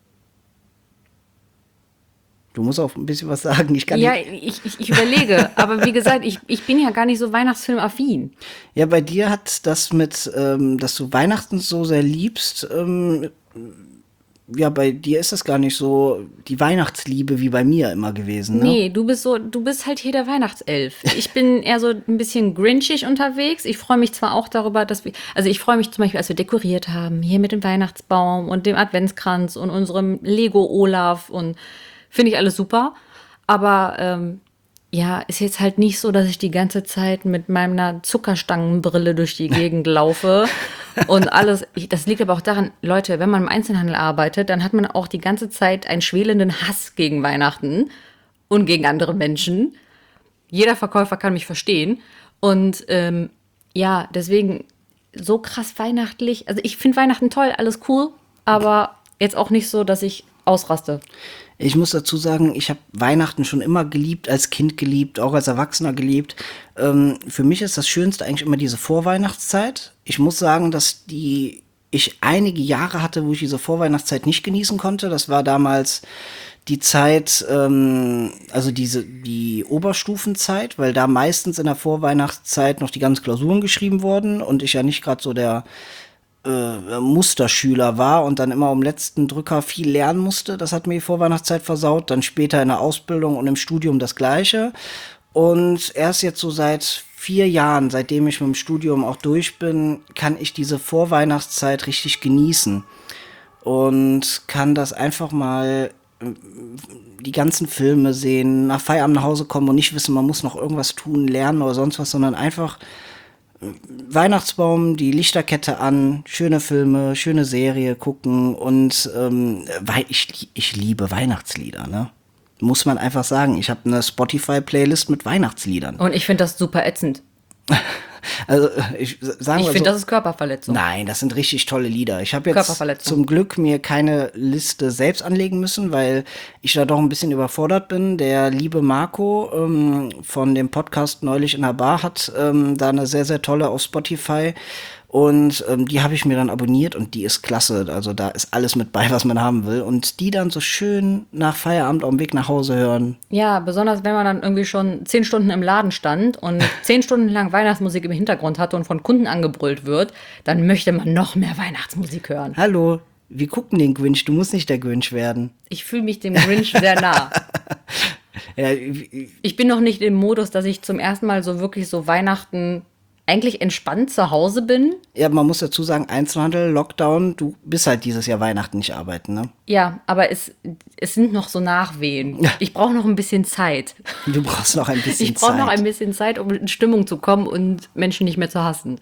Du musst auch ein bisschen was sagen. Ich kann Ja, nicht. ich, ich, ich überlege. Aber wie gesagt, ich, ich bin ja gar nicht so Weihnachtsfilmaffin. Ja, bei dir hat das mit, ähm, dass du Weihnachten so sehr liebst, ähm, ja, bei dir ist das gar nicht so die Weihnachtsliebe wie bei mir immer gewesen, ne? Nee, du bist so, du bist halt hier der Weihnachtself. Ich bin eher so ein bisschen grinchig unterwegs. Ich freue mich zwar auch darüber, dass wir, also ich freue mich zum Beispiel, als wir dekoriert haben, hier mit dem Weihnachtsbaum und dem Adventskranz und unserem Lego Olaf und finde ich alles super. Aber ähm, ja, ist jetzt halt nicht so, dass ich die ganze Zeit mit meiner Zuckerstangenbrille durch die Gegend laufe und alles. Ich, das liegt aber auch daran, Leute, wenn man im Einzelhandel arbeitet, dann hat man auch die ganze Zeit einen schwelenden Hass gegen Weihnachten und gegen andere Menschen. Jeder Verkäufer kann mich verstehen. Und ähm, ja, deswegen so krass weihnachtlich. Also ich finde Weihnachten toll, alles cool, aber jetzt auch nicht so, dass ich ausraste. Ich muss dazu sagen, ich habe Weihnachten schon immer geliebt, als Kind geliebt, auch als Erwachsener geliebt. Ähm, für mich ist das Schönste eigentlich immer diese Vorweihnachtszeit. Ich muss sagen, dass die ich einige Jahre hatte, wo ich diese Vorweihnachtszeit nicht genießen konnte. Das war damals die Zeit, ähm, also diese die Oberstufenzeit, weil da meistens in der Vorweihnachtszeit noch die ganzen Klausuren geschrieben wurden und ich ja nicht gerade so der äh, Musterschüler war und dann immer am letzten Drücker viel lernen musste. Das hat mir die Vorweihnachtszeit versaut. Dann später in der Ausbildung und im Studium das Gleiche. Und erst jetzt so seit vier Jahren, seitdem ich mit dem Studium auch durch bin, kann ich diese Vorweihnachtszeit richtig genießen. Und kann das einfach mal die ganzen Filme sehen, nach Feierabend nach Hause kommen und nicht wissen, man muss noch irgendwas tun, lernen oder sonst was, sondern einfach Weihnachtsbaum, die Lichterkette an, schöne Filme, schöne Serie gucken und ähm, weil ich, ich liebe Weihnachtslieder, ne? Muss man einfach sagen. Ich habe eine Spotify-Playlist mit Weihnachtsliedern. Und ich finde das super ätzend. Also ich sagen Ich wir finde, so, das ist Körperverletzung. nein, das sind richtig tolle Lieder. Ich habe jetzt Körperverletzung. zum Glück mir keine Liste selbst anlegen müssen, weil ich da doch ein bisschen überfordert bin. Der liebe Marco ähm, von dem Podcast Neulich in der Bar hat ähm, da eine sehr, sehr tolle auf Spotify. Und ähm, die habe ich mir dann abonniert und die ist klasse. Also da ist alles mit bei, was man haben will. Und die dann so schön nach Feierabend auf dem Weg nach Hause hören. Ja, besonders wenn man dann irgendwie schon zehn Stunden im Laden stand und zehn Stunden lang Weihnachtsmusik im Hintergrund hatte und von Kunden angebrüllt wird, dann möchte man noch mehr Weihnachtsmusik hören. Hallo, wir gucken den Grinch, du musst nicht der Grinch werden. Ich fühle mich dem Grinch sehr nah. Ja, Ich bin noch nicht im Modus, dass ich zum ersten Mal so wirklich so Weihnachten eigentlich entspannt zu Hause bin. ja, man muss dazu sagen, Einzelhandel, Lockdown, du bist halt dieses Jahr Weihnachten nicht arbeiten, ne? Ja, aber es, es sind noch so Nachwehen. Ich brauche noch ein bisschen Zeit. Du brauchst noch ein bisschen Ich brauche Zeit. noch ein bisschen Zeit, um in Stimmung zu kommen und Menschen nicht mehr zu hassen.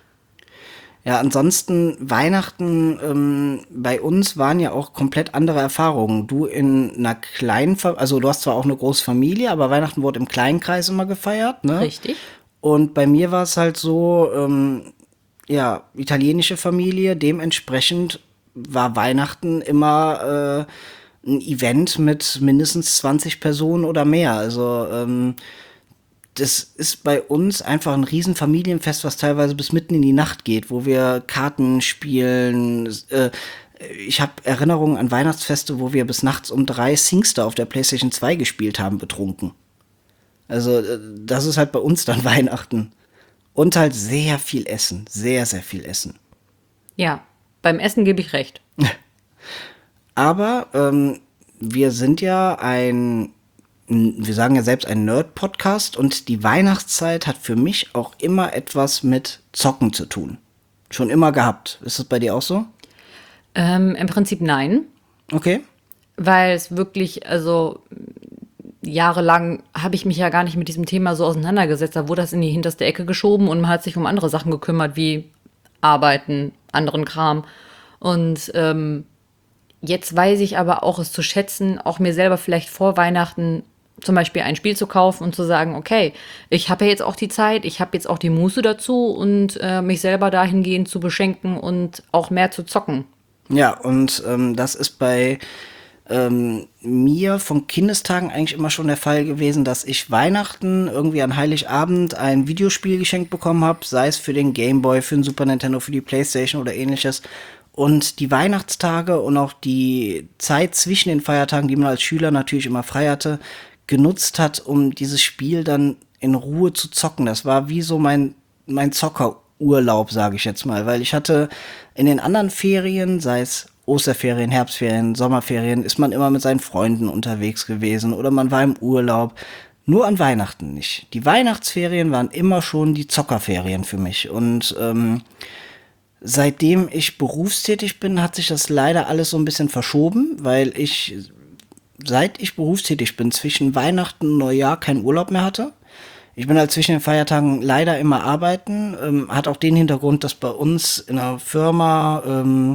Ja, ansonsten Weihnachten ähm, bei uns waren ja auch komplett andere Erfahrungen. Du in einer kleinen, Fa- also du hast zwar auch eine große Familie, aber Weihnachten wurde im kleinen Kreis immer gefeiert, ne? Richtig. Und bei mir war es halt so, ähm, ja, italienische Familie, dementsprechend war Weihnachten immer äh, ein Event mit mindestens zwanzig Personen oder mehr. Also ähm, das ist bei uns einfach ein riesen Familienfest, was teilweise bis mitten in die Nacht geht, wo wir Karten spielen. Äh, ich habe Erinnerungen an Weihnachtsfeste, wo wir bis nachts um drei Singstar auf der PlayStation zwei gespielt haben, betrunken. Also äh, das ist halt bei uns dann Weihnachten. Und halt sehr viel Essen, sehr, sehr viel Essen. Ja, beim Essen gebe ich recht. Aber ähm, wir sind ja ein, wir sagen ja selbst ein Nerd-Podcast und die Weihnachtszeit hat für mich auch immer etwas mit Zocken zu tun. Schon immer gehabt. Ist das bei dir auch so? Ähm, im Prinzip nein, Okay. weil es wirklich, also jahrelang habe ich mich ja gar nicht mit diesem Thema so auseinandergesetzt. Da wurde das in die hinterste Ecke geschoben und man hat sich um andere Sachen gekümmert, wie Arbeiten, anderen Kram. Und ähm, jetzt weiß ich aber auch es zu schätzen, auch mir selber vielleicht vor Weihnachten zum Beispiel ein Spiel zu kaufen und zu sagen, okay, ich habe ja jetzt auch die Zeit, ich habe jetzt auch die Muße dazu und äh, mich selber dahingehend zu beschenken und auch mehr zu zocken. Ja, und ähm, das ist bei ähm, mir von Kindestagen eigentlich immer schon der Fall gewesen, dass ich Weihnachten irgendwie an Heiligabend ein Videospiel geschenkt bekommen habe, sei es für den Game Boy, für den Super Nintendo, für die PlayStation oder ähnliches. Und die Weihnachtstage und auch die Zeit zwischen den Feiertagen, die man als Schüler natürlich immer frei hatte, genutzt hat, um dieses Spiel dann in Ruhe zu zocken. Das war wie so mein, mein Zockerurlaub, sage ich jetzt mal. Weil ich hatte in den anderen Ferien, sei es Osterferien, Herbstferien, Sommerferien, ist man immer mit seinen Freunden unterwegs gewesen oder man war im Urlaub. Nur an Weihnachten nicht. Die Weihnachtsferien waren immer schon die Zockerferien für mich. Und ähm, seitdem ich berufstätig bin, hat sich das leider alles so ein bisschen verschoben, weil ich, seit ich berufstätig bin, zwischen Weihnachten und Neujahr keinen Urlaub mehr hatte. Ich bin halt zwischen den Feiertagen leider immer arbeiten. Ähm, hat auch den Hintergrund, dass bei uns in der Firma, ähm,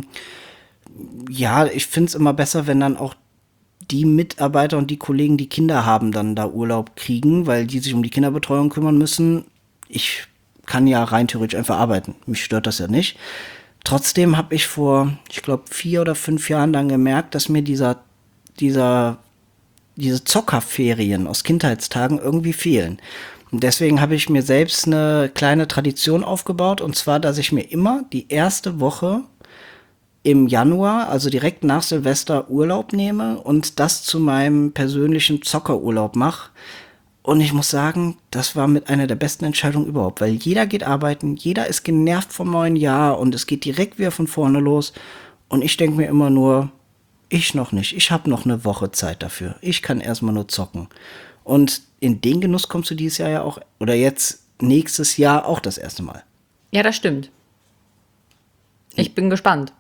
ja, ich finde es immer besser, wenn dann auch die Mitarbeiter und die Kollegen, die Kinder haben, dann da Urlaub kriegen, weil die sich um die Kinderbetreuung kümmern müssen. Ich kann ja rein theoretisch einfach arbeiten. Mich stört das ja nicht. Trotzdem habe ich vor, ich glaube, vier oder fünf Jahren dann gemerkt, dass mir dieser, dieser, diese Zockerferien aus Kindheitstagen irgendwie fehlen. Und deswegen habe ich mir selbst eine kleine Tradition aufgebaut, und zwar, dass ich mir immer die erste Woche im Januar, also direkt nach Silvester, Urlaub nehme und das zu meinem persönlichen Zockerurlaub mache. Und ich muss sagen, das war mit einer der besten Entscheidungen überhaupt, weil jeder geht arbeiten, jeder ist genervt vom neuen Jahr und es geht direkt wieder von vorne los. Und ich denke mir immer nur, ich noch nicht, ich habe noch eine Woche Zeit dafür. Ich kann erstmal nur zocken. Und in den Genuss kommst du dieses Jahr ja auch, oder jetzt nächstes Jahr auch das erste Mal. Ja, das stimmt. Ich bin gespannt.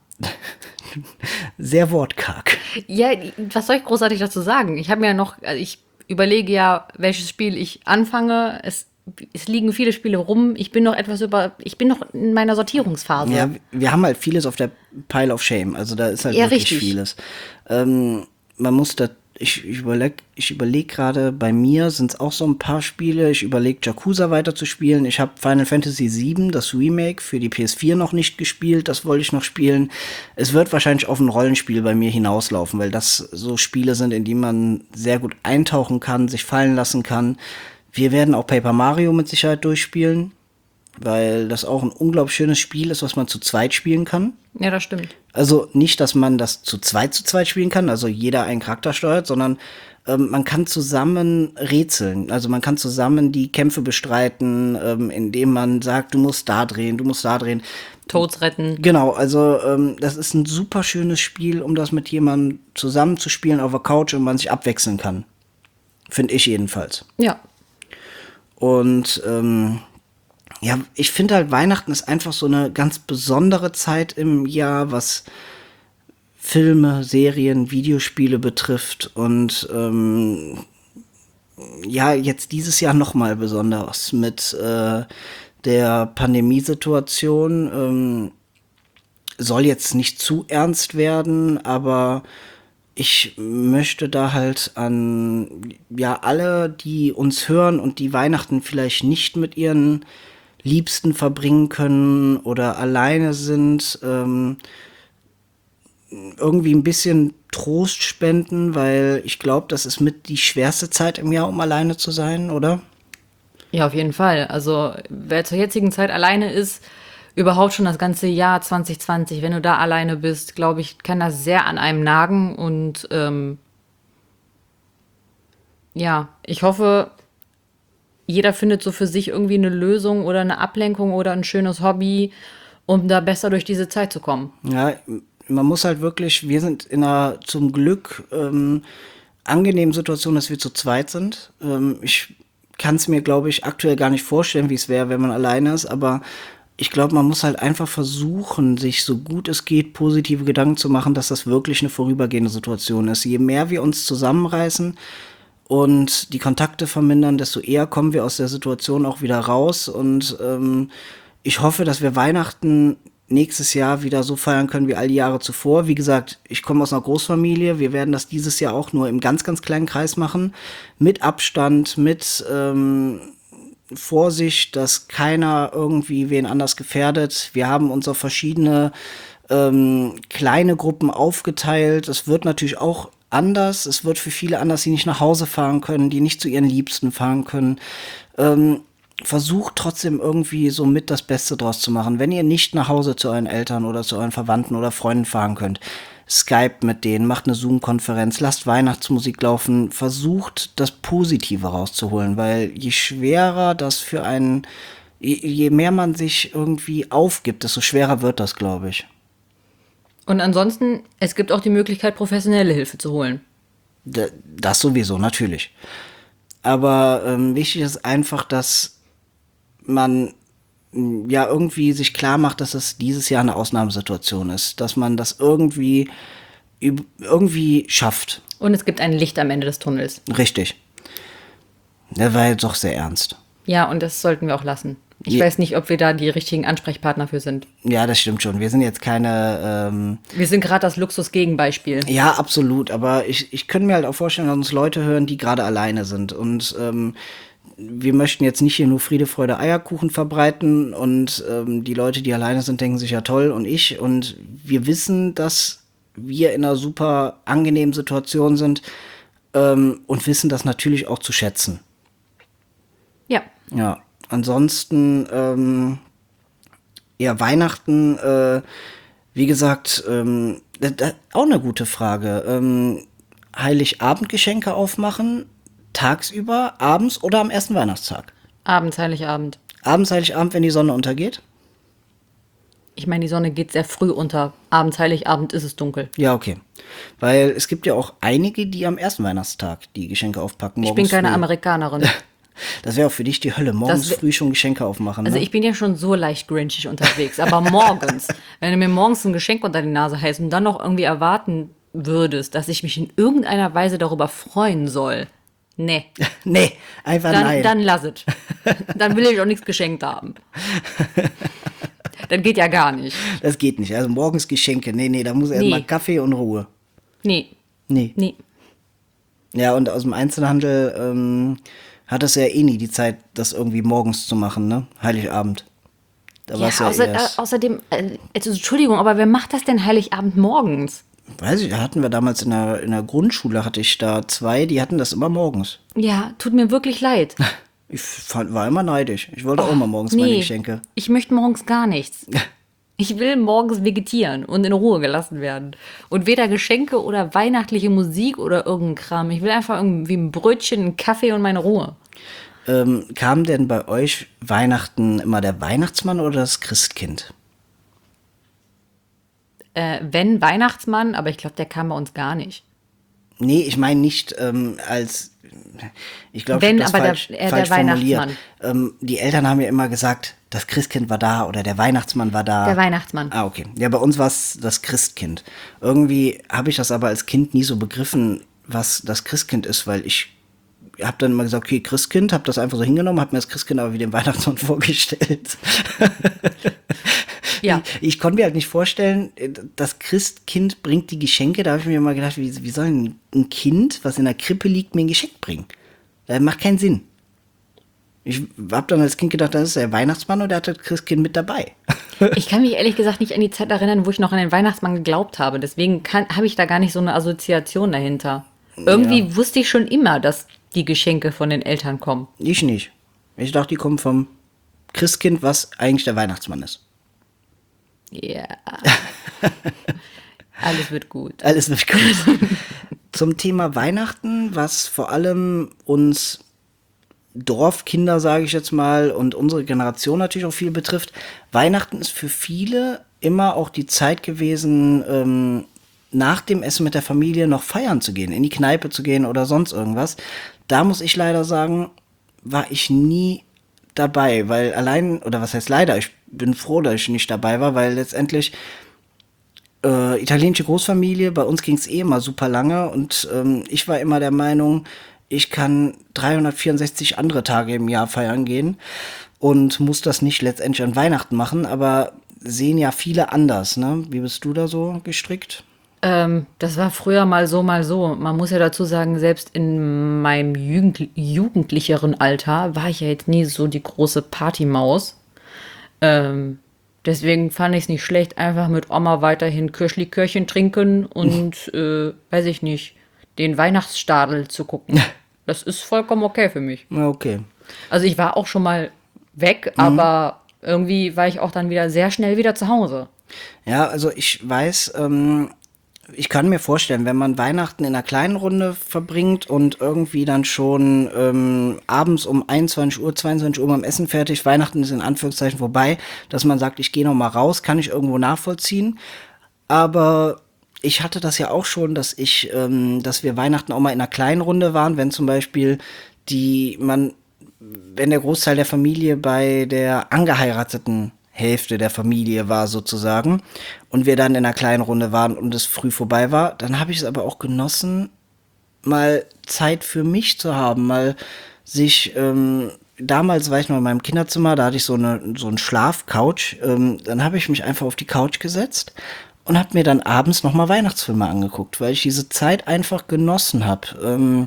Sehr wortkarg. Ja, was soll ich großartig dazu sagen? Ich habe mir ja noch, also ich überlege ja, welches Spiel ich anfange. Es, es liegen viele Spiele rum. Ich bin noch etwas über, ich bin noch in meiner Sortierungsphase. Ja, wir haben halt vieles auf der Pile of Shame. Also da ist halt Ja, wirklich richtig. vieles. Ähm, man muss da, ich, ich überlege ich überleg gerade, bei mir sind es auch so ein paar Spiele. Ich überlege, Yakuza weiterzuspielen. Ich habe Final Fantasy sieben, das Remake, für die P S vier noch nicht gespielt. Das wollte ich noch spielen. Es wird wahrscheinlich auf ein Rollenspiel bei mir hinauslaufen, weil das so Spiele sind, in die man sehr gut eintauchen kann, sich fallen lassen kann. Wir werden auch Paper Mario mit Sicherheit durchspielen, weil das auch ein unglaublich schönes Spiel ist, was man zu zweit spielen kann. Ja, das stimmt. Also nicht, dass man das zu zweit zu zweit spielen kann, also jeder einen Charakter steuert, sondern ähm, man kann zusammen rätseln. Also man kann zusammen die Kämpfe bestreiten, ähm, indem man sagt, du musst da drehen, du musst da drehen. Toads retten. Genau, also ähm, das ist ein super schönes Spiel, um das mit jemandem zusammen zu spielen auf der Couch und man sich abwechseln kann. Finde ich jedenfalls. Ja. Und ähm, ja, ich finde halt, Weihnachten ist einfach so eine ganz besondere Zeit im Jahr, was Filme, Serien, Videospiele betrifft. Und ähm, ja, jetzt dieses Jahr noch mal besonders mit äh, der Pandemiesituation. Ähm, soll jetzt nicht zu ernst werden, aber ich möchte da halt an ja alle, die uns hören und die Weihnachten vielleicht nicht mit ihren Liebsten verbringen können oder alleine sind, ähm, irgendwie ein bisschen Trost spenden, weil ich glaube, das ist mit die schwerste Zeit im Jahr, um alleine zu sein, oder? Ja, auf jeden Fall. Also, wer zur jetzigen Zeit alleine ist, überhaupt schon das ganze Jahr zwanzig zwanzig, wenn du da alleine bist, glaube ich, kann das sehr an einem nagen. Und ähm, ja, ich hoffe, jeder findet so für sich irgendwie eine Lösung oder eine Ablenkung oder ein schönes Hobby, um da besser durch diese Zeit zu kommen. Ja, man muss halt wirklich, wir sind in einer zum Glück ähm, angenehmen Situation, dass wir zu zweit sind. Ähm, ich kann es mir, glaube ich, aktuell gar nicht vorstellen, wie es wäre, wenn man alleine ist, aber ich glaube, man muss halt einfach versuchen, sich so gut es geht positive Gedanken zu machen, dass das wirklich eine vorübergehende Situation ist. Je mehr wir uns zusammenreißen und die Kontakte vermindern, desto eher kommen wir aus der Situation auch wieder raus. Und ähm, ich hoffe, dass wir Weihnachten nächstes Jahr wieder so feiern können wie all die Jahre zuvor. Wie gesagt, ich komme aus einer Großfamilie. Wir werden das dieses Jahr auch nur im ganz, ganz kleinen Kreis machen. Mit Abstand, mit ähm, Vorsicht, dass keiner irgendwie wen anders gefährdet. Wir haben uns auf verschiedene ähm, kleine Gruppen aufgeteilt. Es wird natürlich auch anders. Es wird für viele anders, die nicht nach Hause fahren können, die nicht zu ihren Liebsten fahren können. Ähm, versucht trotzdem irgendwie so mit das Beste draus zu machen. Wenn ihr nicht nach Hause zu euren Eltern oder zu euren Verwandten oder Freunden fahren könnt, Skype mit denen, macht eine Zoom-Konferenz, lasst Weihnachtsmusik laufen, versucht das Positive rauszuholen, weil je schwerer das für einen, je, je mehr man sich irgendwie aufgibt, desto schwerer wird das, glaube ich. Und ansonsten, es gibt auch die Möglichkeit, professionelle Hilfe zu holen. D- Das sowieso, natürlich. Aber ähm, wichtig ist einfach, dass man mh, ja irgendwie sich klar macht, dass es dieses Jahr eine Ausnahmesituation ist, dass man das irgendwie üb- irgendwie schafft. Und es gibt ein Licht am Ende des Tunnels. Richtig. Der war jetzt doch sehr ernst. Ja, und das sollten wir auch lassen. Ich Ja. weiß nicht, ob wir da die richtigen Ansprechpartner für sind. Ja, das stimmt schon. Wir sind jetzt keine, ähm, Wir sind gerade das Luxus-Gegenbeispiel. ja, absolut, aber ich, ich könnte mir halt auch vorstellen, dass uns Leute hören, die gerade alleine sind. Und ähm, wir möchten jetzt nicht hier nur Friede, Freude, Eierkuchen verbreiten und ähm, die Leute, die alleine sind, denken sich ja toll und ich. Und wir wissen, dass wir in einer super angenehmen Situation sind ähm, und wissen das natürlich auch zu schätzen. Ja. Ja, ansonsten, ähm, ja, Weihnachten, äh, wie gesagt, ähm, da, da, auch eine gute Frage. Ähm, Heiligabend-Geschenke aufmachen, tagsüber, abends oder am ersten Weihnachtstag? Abends, Heiligabend. Abends, Heiligabend, wenn die Sonne untergeht? Ich meine, die Sonne geht sehr früh unter. Abends, Heiligabend ist es dunkel. Ja, okay. Weil es gibt ja auch einige, die am ersten Weihnachtstag die Geschenke aufpacken. Ich bin morgens keine früh. Amerikanerin. Das wäre auch für dich die Hölle, morgens Das wär- früh schon Geschenke aufmachen. Also Ne? ich bin ja schon so leicht grinchig unterwegs, aber morgens, wenn du mir morgens ein Geschenk unter die Nase hältst und dann noch irgendwie erwarten würdest, dass ich mich in irgendeiner Weise darüber freuen soll, nee, Nee, einfach dann, nein. dann lass es. Dann will ich auch nichts geschenkt haben. Das geht ja gar nicht. Das geht nicht. Also morgens Geschenke. Nee, nee, da muss erst Nee. mal Kaffee und Ruhe. Nee, Nee. nee. Ja, und aus dem Einzelhandel ähm, hat es ja eh nie die Zeit, das irgendwie morgens zu machen, ne? Heiligabend. Da Ja, war's ja außer, erst. äh, außerdem, äh, also, Entschuldigung, aber wer macht das denn Heiligabend morgens? Weiß ich, hatten wir damals in der, in der Grundschule, hatte ich da zwei, die hatten das immer morgens. Ja, tut mir wirklich leid. Ich fand, war immer neidisch. Ich wollte auch immer morgens meine Geschenke. ich möchte morgens gar nichts. Ich will morgens vegetieren und in Ruhe gelassen werden. Und weder Geschenke oder weihnachtliche Musik oder irgendein Kram. Ich will einfach irgendwie ein Brötchen, einen Kaffee und meine Ruhe. Ähm, kam denn bei euch Weihnachten immer der Weihnachtsmann oder das Christkind? Äh, wenn Weihnachtsmann, aber ich glaube, der kam bei uns gar nicht. Nee, ich meine nicht ähm, als. Ich glaube, Wenn, das aber der- falsch, eher der falsch formuliert. Weihnachtsmann. Ähm, die Eltern haben ja immer gesagt, das Christkind war da oder der Weihnachtsmann war da. Der Weihnachtsmann. Ah, okay. Ja, bei uns war es das Christkind. Irgendwie habe ich das aber als Kind nie so begriffen, was das Christkind ist, weil ich habe dann immer gesagt, okay, Christkind, habe das einfach so hingenommen, habe mir das Christkind aber wie den Weihnachtsmann vorgestellt. Ja. Ich, ich konnte mir halt nicht vorstellen, das Christkind bringt die Geschenke. Da habe ich mir immer gedacht, wie, wie soll ein, ein Kind, was in der Krippe liegt, mir ein Geschenk bringen? Das macht keinen Sinn. Ich habe dann als Kind gedacht, das ist der Weihnachtsmann und der hat das Christkind mit dabei. Ich kann mich ehrlich gesagt nicht an die Zeit erinnern, wo ich noch an den Weihnachtsmann geglaubt habe. Deswegen habe ich da gar nicht so eine Assoziation dahinter. Irgendwie Ja. wusste ich schon immer, dass die Geschenke von den Eltern kommen. Ich nicht. Ich dachte, die kommen vom Christkind, was eigentlich der Weihnachtsmann ist. Ja. Alles wird gut. Alles wird gut. Zum Thema Weihnachten, was vor allem uns Dorfkinder, sage ich jetzt mal, und unsere Generation natürlich auch viel betrifft. Weihnachten ist für viele immer auch die Zeit gewesen, ähm, nach dem Essen mit der Familie noch feiern zu gehen, in die Kneipe zu gehen oder sonst irgendwas. Da muss ich leider sagen, war ich nie dabei, weil allein, oder was heißt leider, ich bin froh, dass ich nicht dabei war, weil letztendlich äh, italienische Großfamilie, bei uns ging es eh immer super lange und ähm, ich war immer der Meinung, ich kann dreihundertvierundsechzig andere Tage im Jahr feiern gehen und muss das nicht letztendlich an Weihnachten machen, aber sehen ja viele anders, ne? Wie bist du da so gestrickt? Ähm, das war früher mal so, mal so. Man muss ja dazu sagen, selbst in meinem Jugend jugendlicheren Alter war ich ja jetzt nie so die große Partymaus. Ähm, deswegen fand ich es nicht schlecht, einfach mit Oma weiterhin Kirschlikörchen trinken und, äh, weiß ich nicht, den Weihnachtsstadel zu gucken. Das ist vollkommen okay für mich. Ja, okay. Also ich war auch schon mal weg, aber irgendwie war ich auch dann wieder sehr schnell wieder zu Hause. Ja, also ich weiß, ähm, ich kann mir vorstellen, wenn man Weihnachten in einer kleinen Runde verbringt und irgendwie dann schon ähm, abends um einundzwanzig Uhr, zweiundzwanzig Uhr beim Essen fertig, Weihnachten ist in Anführungszeichen vorbei, dass man sagt, ich gehe noch mal raus, kann ich irgendwo nachvollziehen. Aber ich hatte das ja auch schon, dass ich, ähm, dass wir Weihnachten auch mal in einer kleinen Runde waren, wenn zum Beispiel die, man, wenn der Großteil der Familie bei der angeheirateten Hälfte der Familie war sozusagen und wir dann in einer kleinen Runde waren und es früh vorbei war, dann habe ich es aber auch genossen, mal Zeit für mich zu haben, mal sich, ähm, damals war ich noch in meinem Kinderzimmer, da hatte ich so eine so einen Schlafcouch, ähm, dann habe ich mich einfach auf die Couch gesetzt und habe mir dann abends nochmal Weihnachtsfilme angeguckt, weil ich diese Zeit einfach genossen habe. Ähm,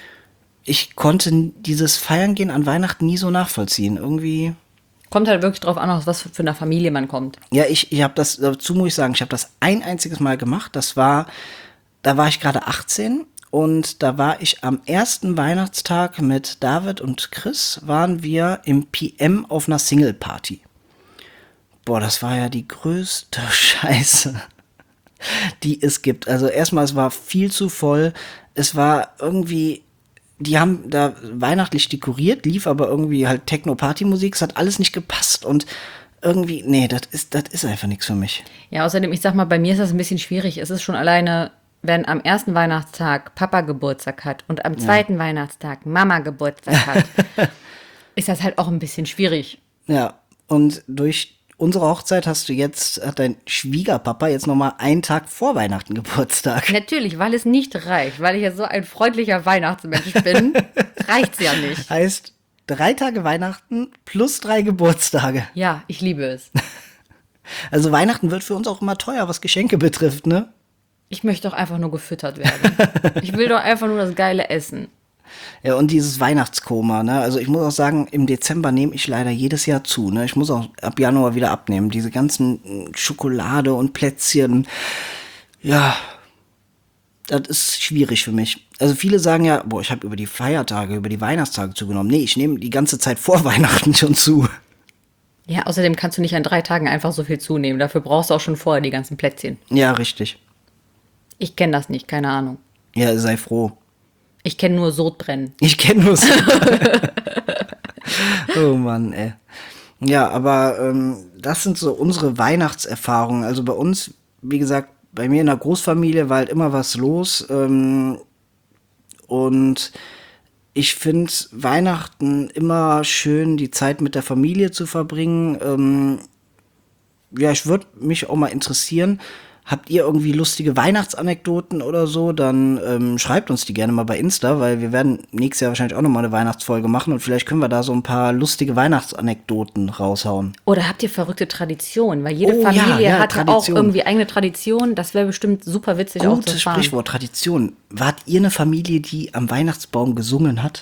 ich konnte dieses Feiern gehen an Weihnachten nie so nachvollziehen. Irgendwie, Kommt halt wirklich drauf an, aus was für einer Familie man kommt. ja, ich, ich habe das, dazu muss ich sagen, ich habe das ein einziges Mal gemacht. Das war, da war ich gerade achtzehn und da war ich am ersten Weihnachtstag mit David und Chris, waren wir im P M auf einer Single-Party. Boah, das war ja die größte Scheiße, die es gibt. Also erstmal, es war viel zu voll. Es war irgendwie, die haben da weihnachtlich dekoriert, lief aber irgendwie halt Techno-Party-Musik. Es hat alles nicht gepasst und irgendwie, nee, das ist, das ist einfach nichts für mich. Ja, außerdem, ich sag mal, bei mir ist das ein bisschen schwierig. Es ist schon alleine, wenn am ersten Weihnachtstag Papa Geburtstag hat und am zweiten Weihnachtstag Mama Geburtstag hat, ist das halt auch ein bisschen schwierig. Ja, und durch unsere Hochzeit hast du jetzt, hat dein Schwiegerpapa jetzt nochmal einen Tag vor Weihnachten Geburtstag. Natürlich, weil es nicht reicht, weil ich ja so ein freundlicher Weihnachtsmensch bin, reicht's ja nicht. Heißt, drei Tage Weihnachten plus drei Geburtstage. Ja, ich liebe es. Also Weihnachten wird für uns auch immer teuer, was Geschenke betrifft, ne? Ich möchte doch einfach nur gefüttert werden. Ich will doch einfach nur das geile Essen. Ja, und dieses Weihnachtskoma, ne? Also ich muss auch sagen, im Dezember nehme ich leider jedes Jahr zu, ne? Ich muss auch ab Januar wieder abnehmen. Diese ganzen Schokolade und Plätzchen, ja, das ist schwierig für mich. Also viele sagen ja, boah, ich habe über die Feiertage, über die Weihnachtstage zugenommen. Nee, ich nehme die ganze Zeit vor Weihnachten schon zu. Ja, außerdem kannst du nicht an drei Tagen einfach so viel zunehmen. Dafür brauchst du auch schon vorher die ganzen Plätzchen. Ja, richtig. Ich kenne das nicht, keine Ahnung. Ja, sei froh. Ich kenne nur Sodbrennen. Ich kenne nur so. Oh Mann, ey. Ja, aber ähm, das sind so unsere Weihnachtserfahrungen. Also bei uns, wie gesagt, bei mir in der Großfamilie war halt immer was los. Ähm, und ich finde Weihnachten immer schön, die Zeit mit der Familie zu verbringen. Ähm, ja, ich würde mich auch mal interessieren, habt ihr irgendwie lustige Weihnachtsanekdoten oder so, dann ähm, schreibt uns die gerne mal bei Insta, weil wir werden nächstes Jahr wahrscheinlich auch nochmal eine Weihnachtsfolge machen und vielleicht können wir da so ein paar lustige Weihnachtsanekdoten raushauen. Oder habt ihr verrückte Traditionen? Weil jede Oh, ja, Familie ja, hat ja auch Tradition. irgendwie eigene Traditionen. Das wäre bestimmt super witzig auch zu Gutes erfahren. Sprichwort, Tradition. Wart ihr eine Familie, die am Weihnachtsbaum gesungen hat?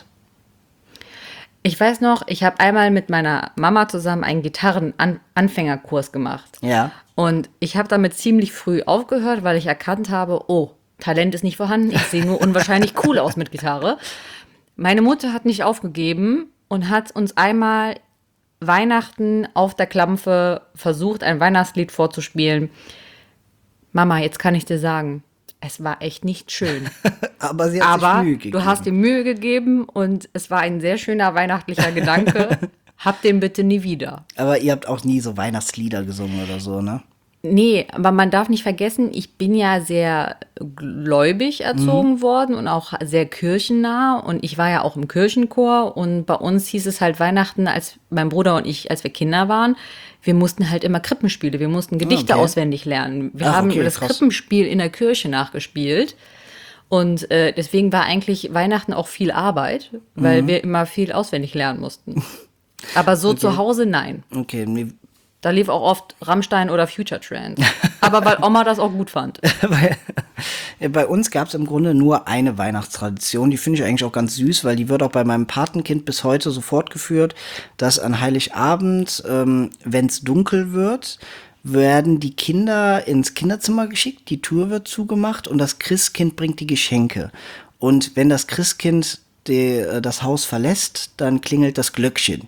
Ich weiß noch, ich habe einmal mit meiner Mama zusammen einen Gitarren-Anfängerkurs gemacht. Ja. Und ich habe damit ziemlich früh aufgehört, weil ich erkannt habe, oh, Talent ist nicht vorhanden, ich sehe nur unwahrscheinlich cool aus mit Gitarre. Meine Mutter hat nicht aufgegeben und hat uns einmal Weihnachten auf der Klampfe versucht, ein Weihnachtslied vorzuspielen. Mama, jetzt kann ich dir sagen, es war echt nicht schön. Aber sie hat Aber sich Mühe gegeben. du hast dir Mühe gegeben und es war ein sehr schöner weihnachtlicher Gedanke. Hab den bitte nie wieder. Aber ihr habt auch nie so Weihnachtslieder gesungen oder so, ne? Nee, aber man darf nicht vergessen, ich bin ja sehr gläubig erzogen Mhm. worden und auch sehr kirchennah. Und ich war ja auch im Kirchenchor. Und bei uns hieß es halt Weihnachten, als mein Bruder und ich, als wir Kinder waren, wir mussten halt immer Krippenspiele, wir mussten Gedichte okay. auswendig lernen. Wir Ach, haben okay, das krass. Krippenspiel in der Kirche nachgespielt. Und äh, deswegen war eigentlich Weihnachten auch viel Arbeit, weil Mhm. wir immer viel auswendig lernen mussten. Aber so zu Hause, nein. Okay, nee, Da lief auch oft Rammstein oder Future Trend. Aber weil Oma das auch gut fand. bei, bei uns gab es im Grunde nur eine Weihnachtstradition, die finde ich eigentlich auch ganz süß, weil die wird auch bei meinem Patenkind bis heute so fortgeführt, dass an Heiligabend, ähm, wenn es dunkel wird, werden die Kinder ins Kinderzimmer geschickt, die Tür wird zugemacht und das Christkind bringt die Geschenke. Und wenn das Christkind die, äh, das Haus verlässt, dann klingelt das Glöckchen.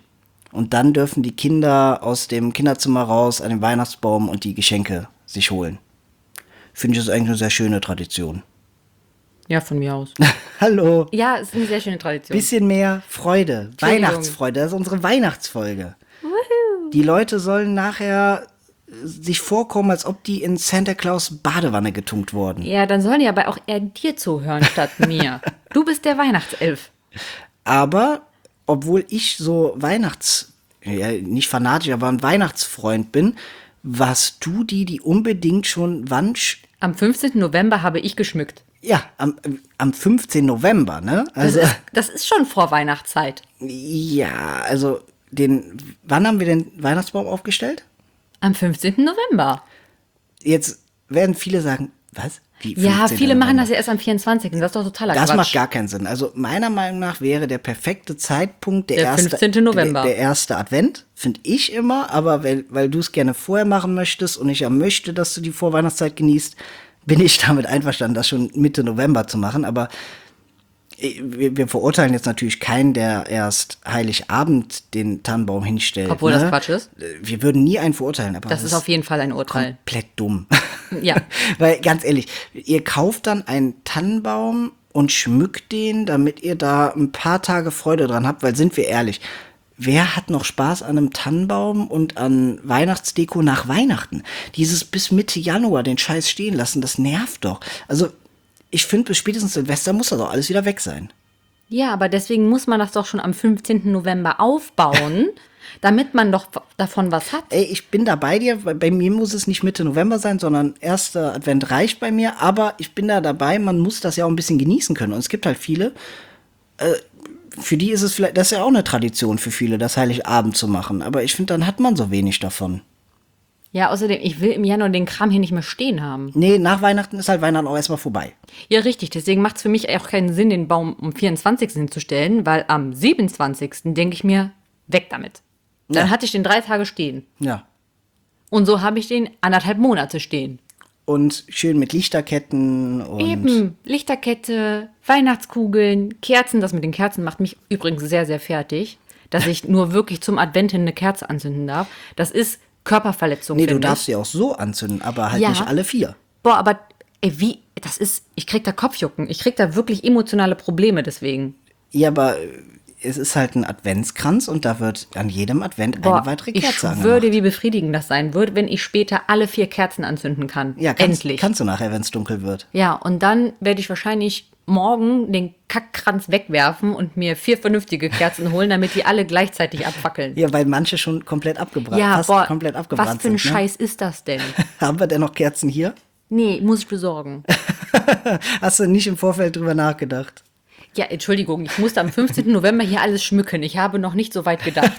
Und dann dürfen die Kinder aus dem Kinderzimmer raus an den Weihnachtsbaum und die Geschenke sich holen. Finde ich, das ist eigentlich eine sehr schöne Tradition. Ja, von mir aus. Hallo. Ja, es ist eine sehr schöne Tradition. Bisschen mehr Freude, Weihnachtsfreude, das ist unsere Weihnachtsfolge. Woohoo. Die Leute sollen nachher sich vorkommen, als ob die in Santa Claus Badewanne getunkt wurden. Ja, dann sollen die aber auch eher dir zuhören statt mir. Du bist der Weihnachtself. Aber, obwohl ich so Weihnachts... ja, nicht fanatisch, aber ein Weihnachtsfreund bin, warst du die, die unbedingt schon wann... sch- Am fünfzehnten November habe ich geschmückt. Ja, am, am fünfzehnten November, ne? Das Also, ist, das ist schon vor Weihnachtszeit. ja, also, den, wann haben wir den Weihnachtsbaum aufgestellt? Am fünfzehnten November. Jetzt werden viele sagen, was? Wie Ja, fünfzehnten viele machen November? das ja erst am vierundzwanzigsten Das ist doch totaler Das Quatsch. macht gar keinen Sinn. Also meiner Meinung nach wäre der perfekte Zeitpunkt der, Der erste, fünfzehnten November. Der, der erste Advent, finde ich immer. Aber weil, weil du es gerne vorher machen möchtest und ich ja möchte, dass du die Vorweihnachtszeit genießt, bin ich damit einverstanden, das schon Mitte November zu machen. Aber wir, wir verurteilen jetzt natürlich keinen, der erst Heiligabend den Tannenbaum hinstellt. Obwohl ne? das Quatsch ist. Wir würden nie einen verurteilen. Aber Das ist auf jeden Fall ein Urteil. komplett dumm. Ja. Weil ganz ehrlich, ihr kauft dann einen Tannenbaum und schmückt den, damit ihr da ein paar Tage Freude dran habt, weil sind wir ehrlich, wer hat noch Spaß an einem Tannenbaum und an Weihnachtsdeko nach Weihnachten? Dieses bis Mitte Januar den Scheiß stehen lassen, das nervt doch. Also ich finde, bis spätestens Silvester muss das doch alles wieder weg sein. Ja, aber deswegen muss man das doch schon am fünfzehnten November aufbauen, damit man doch davon was hat. Ey, ich bin da bei dir, weil bei mir muss es nicht Mitte November sein, sondern erster Advent reicht bei mir, aber ich bin da dabei, man muss das ja auch ein bisschen genießen können. Und es gibt halt viele, äh, für die ist es vielleicht, das ist ja auch eine Tradition für viele, das Heiligabend zu machen, aber ich finde, dann hat man so wenig davon. Ja, außerdem, ich will im Januar den Kram hier nicht mehr stehen haben. Nee, nach Weihnachten ist halt Weihnachten auch erstmal vorbei. Ja, richtig. Deswegen macht es für mich auch keinen Sinn, den Baum am vierundzwanzigsten hinzustellen, weil am siebenundzwanzigsten denke ich mir, weg damit. Dann Ja. hatte ich den drei Tage stehen. Ja. Und so habe ich den anderthalb Monate stehen. Und schön mit Lichterketten und Eben, Lichterkette, Weihnachtskugeln, Kerzen. Das mit den Kerzen macht mich übrigens sehr, sehr fertig, dass ich nur wirklich zum Advent hin eine Kerze anzünden darf. Das ist Körperverletzung, nee, du finde darfst ich. sie auch so anzünden, aber halt Ja. nicht alle vier. Boah, aber ey, wie, das ist, ich krieg da Kopfjucken. Ich krieg da wirklich emotionale Probleme deswegen. Ja, aber es ist halt ein Adventskranz und da wird an jedem Advent Boah, eine weitere ich Kerze angemacht. würde, wie befriedigend das sein würde, wenn ich später alle vier Kerzen anzünden kann. Ja, kannst, Endlich. kannst du nachher, wenn es dunkel wird. Ja, und dann werde ich wahrscheinlich morgen den Kackkranz wegwerfen und mir vier vernünftige Kerzen holen, damit die alle gleichzeitig abfackeln. Ja, weil manche schon komplett abgebrannt, Ja, fast boah, komplett abgebrannt was für ein sind. Ne? Scheiß ist das denn? Haben wir denn noch Kerzen hier? Nee, muss ich besorgen. Hast du nicht im Vorfeld drüber nachgedacht? Ja, Entschuldigung, ich musste am fünfzehnten November hier alles schmücken. Ich habe noch nicht so weit gedacht.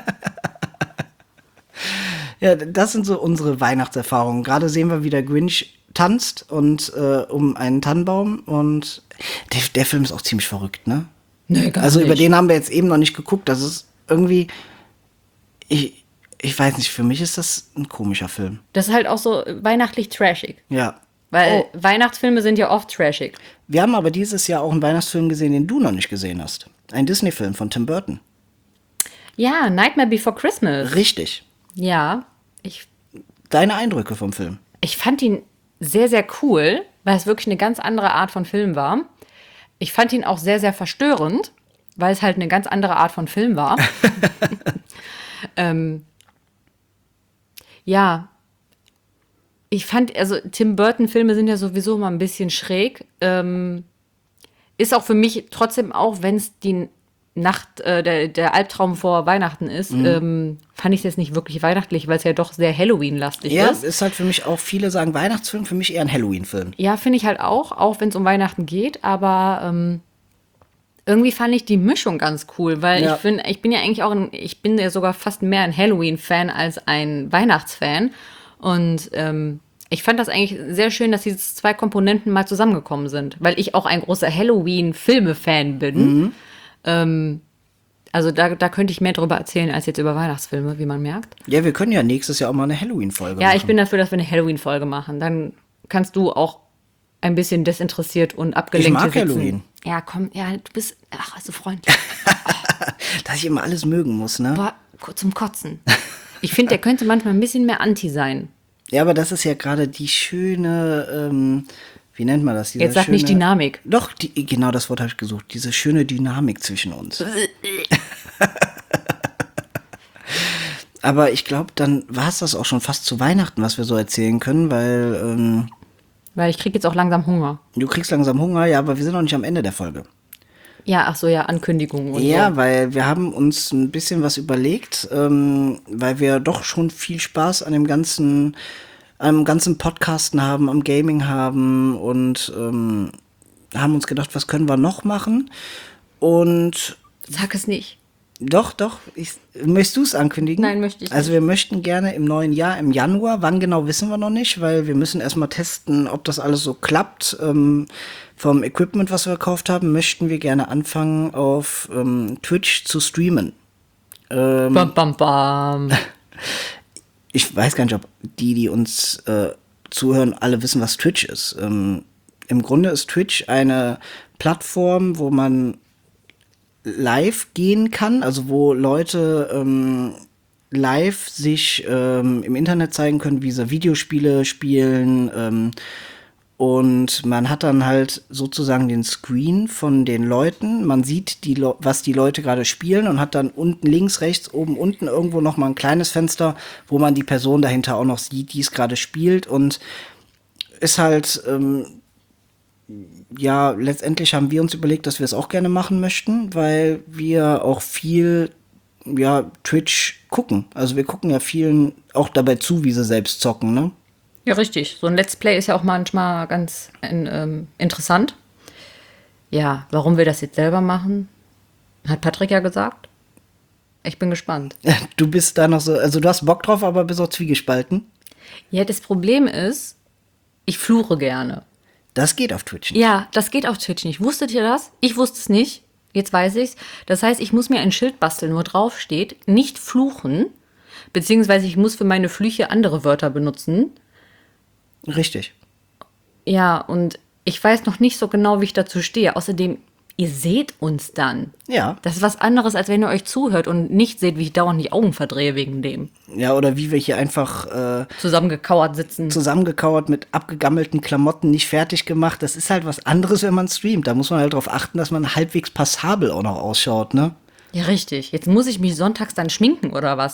Ja, das sind so unsere Weihnachtserfahrungen. Gerade sehen wir, wie der Grinch tanzt und äh, um einen Tannenbaum und der, der Film ist auch ziemlich verrückt, ne? Nee, gar Also nicht. über den haben wir jetzt eben noch nicht geguckt. Das ist irgendwie, ich, ich weiß nicht, für mich ist das ein komischer Film. Das ist halt auch so weihnachtlich trashig. Ja. Weil Oh, Weihnachtsfilme sind ja oft trashig. wir haben aber dieses Jahr auch einen Weihnachtsfilm gesehen, den du noch nicht gesehen hast. Ein Disney-Film von Tim Burton. Ja, Nightmare Before Christmas. Richtig. Ja, ich, Deine Eindrücke vom Film. ich fand ihn sehr, sehr cool, weil es wirklich eine ganz andere Art von Film war. Ich fand ihn auch sehr, sehr verstörend, weil es halt eine ganz andere Art von Film war. ähm, ja, ich fand, also Tim Burton-Filme sind ja sowieso mal ein bisschen schräg. Ähm, ist auch für mich trotzdem auch, wenn es die Nacht, äh, der, der Albtraum vor Weihnachten ist, ähm, fand ich es jetzt nicht wirklich weihnachtlich, weil es ja doch sehr Halloween-lastig Ja, ist. ist halt für mich auch, viele sagen Weihnachtsfilm, für mich eher ein Halloween-Film. Ja, finde ich halt auch, auch wenn es um Weihnachten geht, aber ähm, irgendwie fand ich die Mischung ganz cool, weil Ja. ich finde, ich bin ja eigentlich auch, ein, ich bin ja sogar fast mehr ein Halloween-Fan als ein Weihnachtsfan und ähm, ich fand das eigentlich sehr schön, dass diese zwei Komponenten mal zusammengekommen sind, weil ich auch ein großer Halloween-Filme-Fan bin. Ähm, also da, da könnte ich mehr drüber erzählen als jetzt über Weihnachtsfilme, wie man merkt. Ja, wir können ja nächstes Jahr auch mal eine Halloween-Folge Ja, machen. ich bin dafür, dass wir eine Halloween-Folge machen. Dann kannst du auch ein bisschen desinteressiert und abgelenkt Ich mag hier sitzen. Halloween. Ja, komm, ja, du bist, ach, so freundlich. Dass ich immer alles mögen muss, ne? Boah, ko- zum Kotzen. Ich finde, der könnte manchmal ein bisschen mehr Anti sein. Ja, aber das ist ja gerade die schöne, ähm, wie nennt man das? Diese Jetzt sag schöne, nicht Dynamik. Doch, die, genau das Wort habe ich gesucht. Diese schöne Dynamik zwischen uns. Aber ich glaube, dann war es das auch schon fast zu Weihnachten, was wir so erzählen können, weil ähm, Weil ich kriege jetzt auch langsam Hunger. du kriegst langsam Hunger, ja, aber wir sind noch nicht am Ende der Folge. Ja, ach so, ja, Ankündigungen und Ja, so. weil wir haben uns ein bisschen was überlegt, ähm, weil wir doch schon viel Spaß an dem ganzen, am ganzen Podcasten haben, am Gaming haben und ähm, haben uns gedacht, was können wir noch machen? Und Sag es nicht. doch, doch, ich, möchtest du es ankündigen? Nein, möchte ich Also nicht. wir möchten gerne im neuen Jahr, im Januar, wann genau wissen wir noch nicht, weil wir müssen erstmal testen, ob das alles so klappt. Ähm, vom Equipment, was wir gekauft haben, möchten wir gerne anfangen, auf ähm, Twitch zu streamen. Bam, bam, bam. Ich weiß gar nicht, ob die, die uns äh, zuhören, alle wissen, was Twitch ist. Ähm, im Grunde ist Twitch eine Plattform, wo man live gehen kann, also wo Leute ähm, live sich ähm, im Internet zeigen können, wie sie Videospiele spielen. Ähm, und man hat dann halt sozusagen den Screen von den Leuten. Man sieht, die Le- was die Leute gerade spielen und hat dann unten links, rechts, oben, unten irgendwo noch mal ein kleines Fenster, wo man die Person dahinter auch noch sieht, die es gerade spielt. Und ist halt ähm, ja, letztendlich haben wir uns überlegt, dass wir es auch gerne machen möchten, weil wir auch viel, ja, Twitch gucken. Also wir gucken ja vielen auch dabei zu, wie sie selbst zocken, ne? Ja, richtig. So ein Let's Play ist ja auch manchmal ganz in, ähm, interessant. Ja, warum wir das jetzt selber machen, hat Patrick ja gesagt. Ich bin gespannt. Du bist da noch so, also du hast Bock drauf, aber bist auch zwiegespalten. Ja, das Problem ist, ich fluche gerne. Das geht auf Twitch nicht. Ja, das geht auf Twitch nicht. Wusstet ihr das? Ich wusste es nicht. Jetzt weiß ich's. Das heißt, ich muss mir ein Schild basteln, wo drauf steht, nicht fluchen. Beziehungsweise ich muss für meine Flüche andere Wörter benutzen. Richtig. Ja, und ich weiß noch nicht so genau, wie ich dazu stehe. Außerdem, ihr seht uns dann. Ja. Das ist was anderes, als wenn ihr euch zuhört und nicht seht, wie ich dauernd die Augen verdrehe wegen dem. Ja, oder wie wir hier einfach äh, Zusammengekauert sitzen. zusammengekauert mit abgegammelten Klamotten, nicht fertig gemacht. Das ist halt was anderes, wenn man streamt. Da muss man halt darauf achten, dass man halbwegs passabel auch noch ausschaut, ne? Ja, richtig. Jetzt muss ich mich sonntags dann schminken oder was?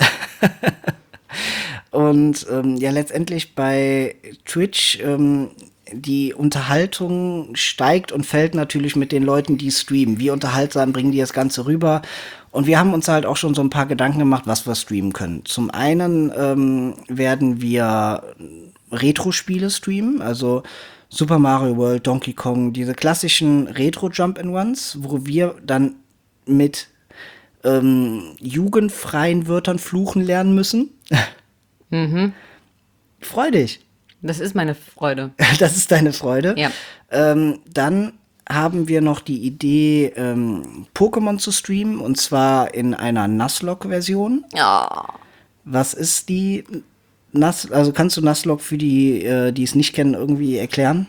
Und ähm, ja, letztendlich bei Twitch, ähm, die Unterhaltung steigt und fällt natürlich mit den Leuten, die streamen. Wie unterhaltsam bringen die das Ganze rüber? Und wir haben uns halt auch schon so ein paar Gedanken gemacht, was wir streamen können. Zum einen ähm, werden wir Retro-Spiele streamen, also Super Mario World, Donkey Kong, diese klassischen Retro-Jump-and-Runs, wo wir dann mit ähm, jugendfreien Wörtern fluchen lernen müssen. Mhm. Freu dich. Das ist meine Freude. Das ist deine Freude. Ja. Ähm, dann haben wir noch die Idee, ähm, Pokémon zu streamen, und zwar in einer Nuzlocke-Version. Ja. Was ist die Nuz, also kannst du Nuzlocke für die, äh, die es nicht kennen, irgendwie erklären?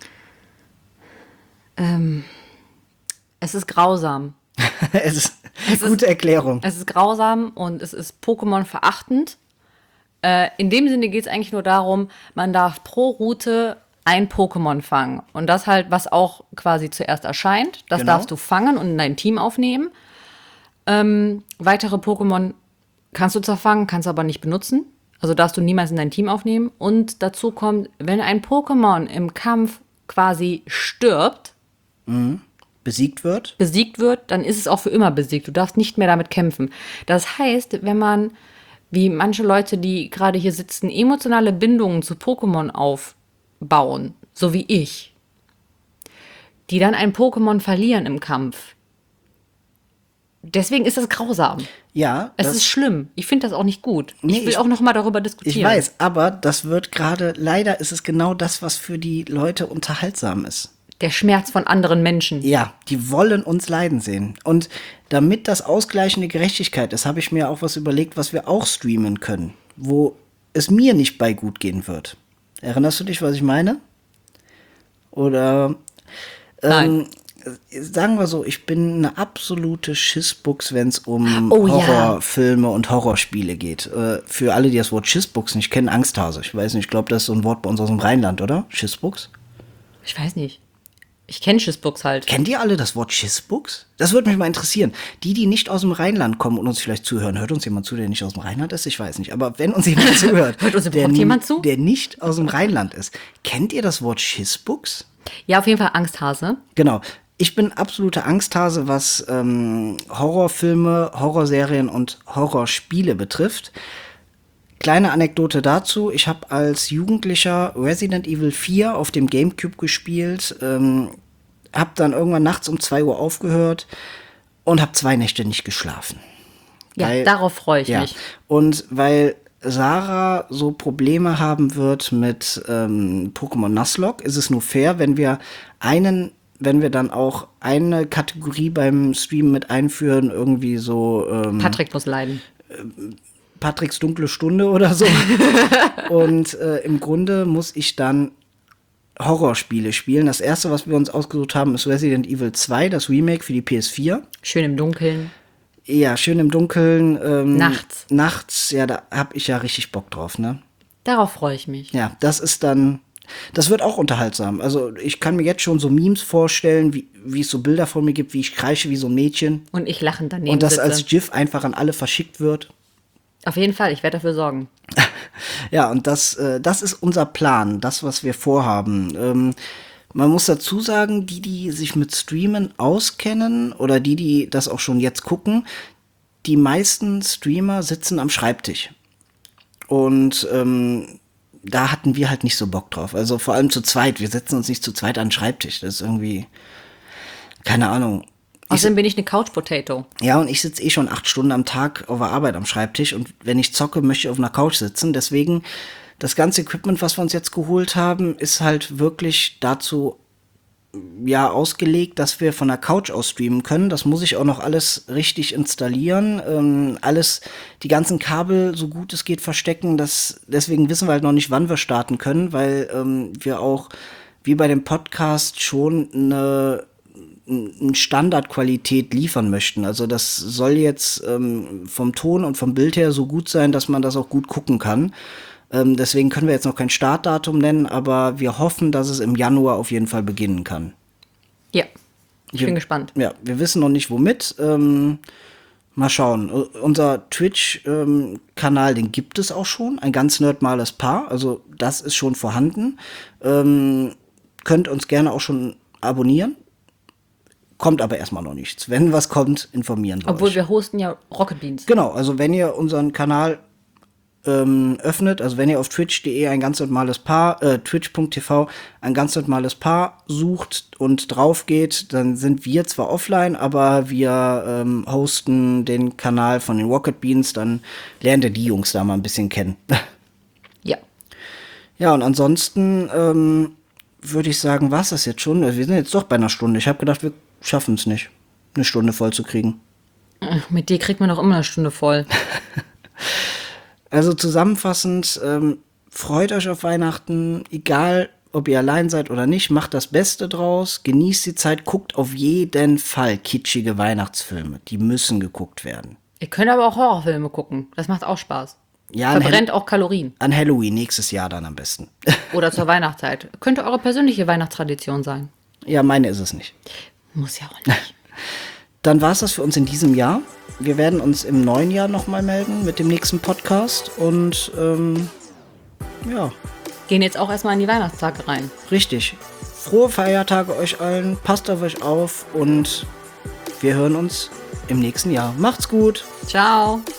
Ähm, es ist grausam. Es ist Es eine gute ist- Erklärung. Es ist grausam und es ist Pokémon verachtend. Äh, in dem Sinne geht es eigentlich nur darum, man darf pro Route ein Pokémon fangen. Und das halt, was auch quasi zuerst erscheint. Das Genau. darfst du fangen und in dein Team aufnehmen. Ähm, weitere Pokémon kannst du zwar fangen, kannst aber nicht benutzen. Also darfst du niemals in dein Team aufnehmen. Und dazu kommt, wenn ein Pokémon im Kampf quasi stirbt, Besiegt wird. besiegt wird, dann ist es auch für immer besiegt. Du darfst nicht mehr damit kämpfen. Das heißt, wenn man, wie manche Leute, die gerade hier sitzen, emotionale Bindungen zu Pokémon aufbauen, so wie ich, die dann ein Pokémon verlieren im Kampf. Deswegen ist das grausam. Ja, Es das, ist schlimm. Ich finde das auch nicht gut. Nee, ich will ich- auch noch mal darüber diskutieren. ich weiß, aber das wird gerade, leider ist es genau das, was für die Leute unterhaltsam ist. Der Schmerz von anderen Menschen. Ja, die wollen uns leiden sehen. Und damit das ausgleichende Gerechtigkeit ist, habe ich mir auch was überlegt, was wir auch streamen können, wo es mir nicht bei gut gehen wird. Erinnerst du dich, was ich meine? Oder ähm, Nein. sagen wir so, ich bin eine absolute Schissbuchs, wenn es um Oh, ja. Horrorfilme und Horrorspiele geht. Äh, für alle, die das Wort Schissbuchs nicht kennen, Angsthase. Ich weiß nicht, ich glaube, das ist so ein Wort bei uns aus dem Rheinland, oder? Schissbuchs? Ich weiß nicht. Ich kenne Schissbuchs halt. Kennt ihr alle das Wort Schissbuchs? Das würde mich mal interessieren. Die, die nicht aus dem Rheinland kommen und uns vielleicht zuhören, hört uns jemand zu, der nicht aus dem Rheinland ist? Ich weiß nicht. Aber wenn uns jemand zuhört, Hört uns der, überhaupt jemand zu? der nicht aus dem Rheinland ist, kennt ihr das Wort Schissbuchs? Ja, auf jeden Fall Angsthase. Genau. Ich bin absoluter Angsthase, was ähm, Horrorfilme, Horrorserien und Horrorspiele betrifft. Kleine Anekdote dazu. Ich habe als Jugendlicher Resident Evil vier auf dem Gamecube gespielt, ähm, habe dann irgendwann nachts um zwei Uhr aufgehört und habe zwei Nächte nicht geschlafen. Ja, Weil- darauf freue ich Ja, mich. und weil Sarah so Probleme haben wird mit ähm, Pokémon Nuzlocke, ist es nur fair, wenn wir einen, wenn wir dann auch eine Kategorie beim Stream mit einführen, irgendwie so ähm, Patrick muss leiden. Patricks dunkle Stunde oder so. Und äh, im Grunde muss ich dann Horrorspiele spielen. Das erste, was wir uns ausgesucht haben, ist Resident Evil zwei, das Remake für die P S vier. Schön im Dunkeln. Ja, schön im Dunkeln. Ähm, Nachts. Nachts, ja, da hab ich ja richtig Bock drauf, ne? Darauf freue ich mich. Ja, das ist dann, das wird auch unterhaltsam. Also ich kann mir jetzt schon so Memes vorstellen, wie, wie es so Bilder von mir gibt, wie ich kreische wie so ein Mädchen. Und ich lachend daneben Und das sitze. als GIF einfach an alle verschickt wird. Auf jeden Fall, ich werde dafür sorgen. Ja, und das, äh, das ist unser Plan, das, was wir vorhaben. Ähm, man muss dazu sagen, die, die sich mit Streamen auskennen oder die, die das auch schon jetzt gucken, die meisten Streamer sitzen am Schreibtisch. Und ähm, da hatten wir halt nicht so Bock drauf. Also vor allem zu zweit. Wir setzen uns nicht zu zweit an den Schreibtisch. Das ist irgendwie, keine Ahnung. Ich, Außerdem bin ich eine Couch-Potato. ja, und ich sitze eh schon acht Stunden am Tag auf der Arbeit am Schreibtisch. Und wenn ich zocke, möchte ich auf einer Couch sitzen. Deswegen, das ganze Equipment, was wir uns jetzt geholt haben, ist halt wirklich dazu ja ausgelegt, dass wir von der Couch aus streamen können. Das muss ich auch noch alles richtig installieren. Ähm, alles, die ganzen Kabel, so gut es geht, verstecken. Das, deswegen wissen wir halt noch nicht, wann wir starten können, weil ähm, wir auch, wie bei dem Podcast, schon eine, eine Standardqualität liefern möchten. Also das soll jetzt ähm, vom Ton und vom Bild her so gut sein, dass man das auch gut gucken kann. Ähm, deswegen können wir jetzt noch kein Startdatum nennen, aber wir hoffen, dass es im Januar auf jeden Fall beginnen kann. Ja, ich Wir- bin gespannt. Ja, wir wissen noch nicht womit. Ähm, mal schauen. U- unser Twitch-Kanal, den gibt es auch schon. Ein ganz nerdmales Paar. Also das ist schon vorhanden. Ähm, könnt uns gerne auch schon abonnieren. Kommt aber erstmal noch nichts. Wenn was kommt, informieren wir Obwohl euch. wir hosten ja Rocket Beans. Genau, also wenn ihr unseren Kanal ähm, öffnet, also wenn ihr auf twitch punkt de ein ganz normales Paar, äh, twitch punkt tv ein ganz normales Paar sucht und drauf geht, dann sind wir zwar offline, aber wir ähm, hosten den Kanal von den Rocket Beans, dann lernt ihr die Jungs da mal ein bisschen kennen. Ja. Ja, und ansonsten ähm, würde ich sagen, war's das jetzt schon. Wir sind jetzt doch bei einer Stunde. Ich habe gedacht, wir schaffen es nicht, eine Stunde voll zu kriegen. Ach, mit dir kriegt man doch immer eine Stunde voll. Also zusammenfassend, ähm, freut euch auf Weihnachten, egal ob ihr allein seid oder nicht, macht das Beste draus, genießt die Zeit, guckt auf jeden Fall kitschige Weihnachtsfilme, die müssen geguckt werden. Ihr könnt aber auch Horrorfilme gucken. Das macht auch Spaß. Ja, an, Verbrennt Hall auch Kalorien. an Halloween nächstes Jahr dann am besten. Oder zur Weihnachtszeit. Könnte eure persönliche Weihnachtstradition sein. Ja, meine ist es nicht. Muss ja auch nicht. Dann war es das für uns in diesem Jahr. Wir werden uns im neuen Jahr nochmal melden mit dem nächsten Podcast und ähm, ja, Gehen jetzt auch erstmal in die Weihnachtstage rein. richtig. Frohe Feiertage euch allen, passt auf euch auf und wir hören uns im nächsten Jahr. Macht's gut! Ciao.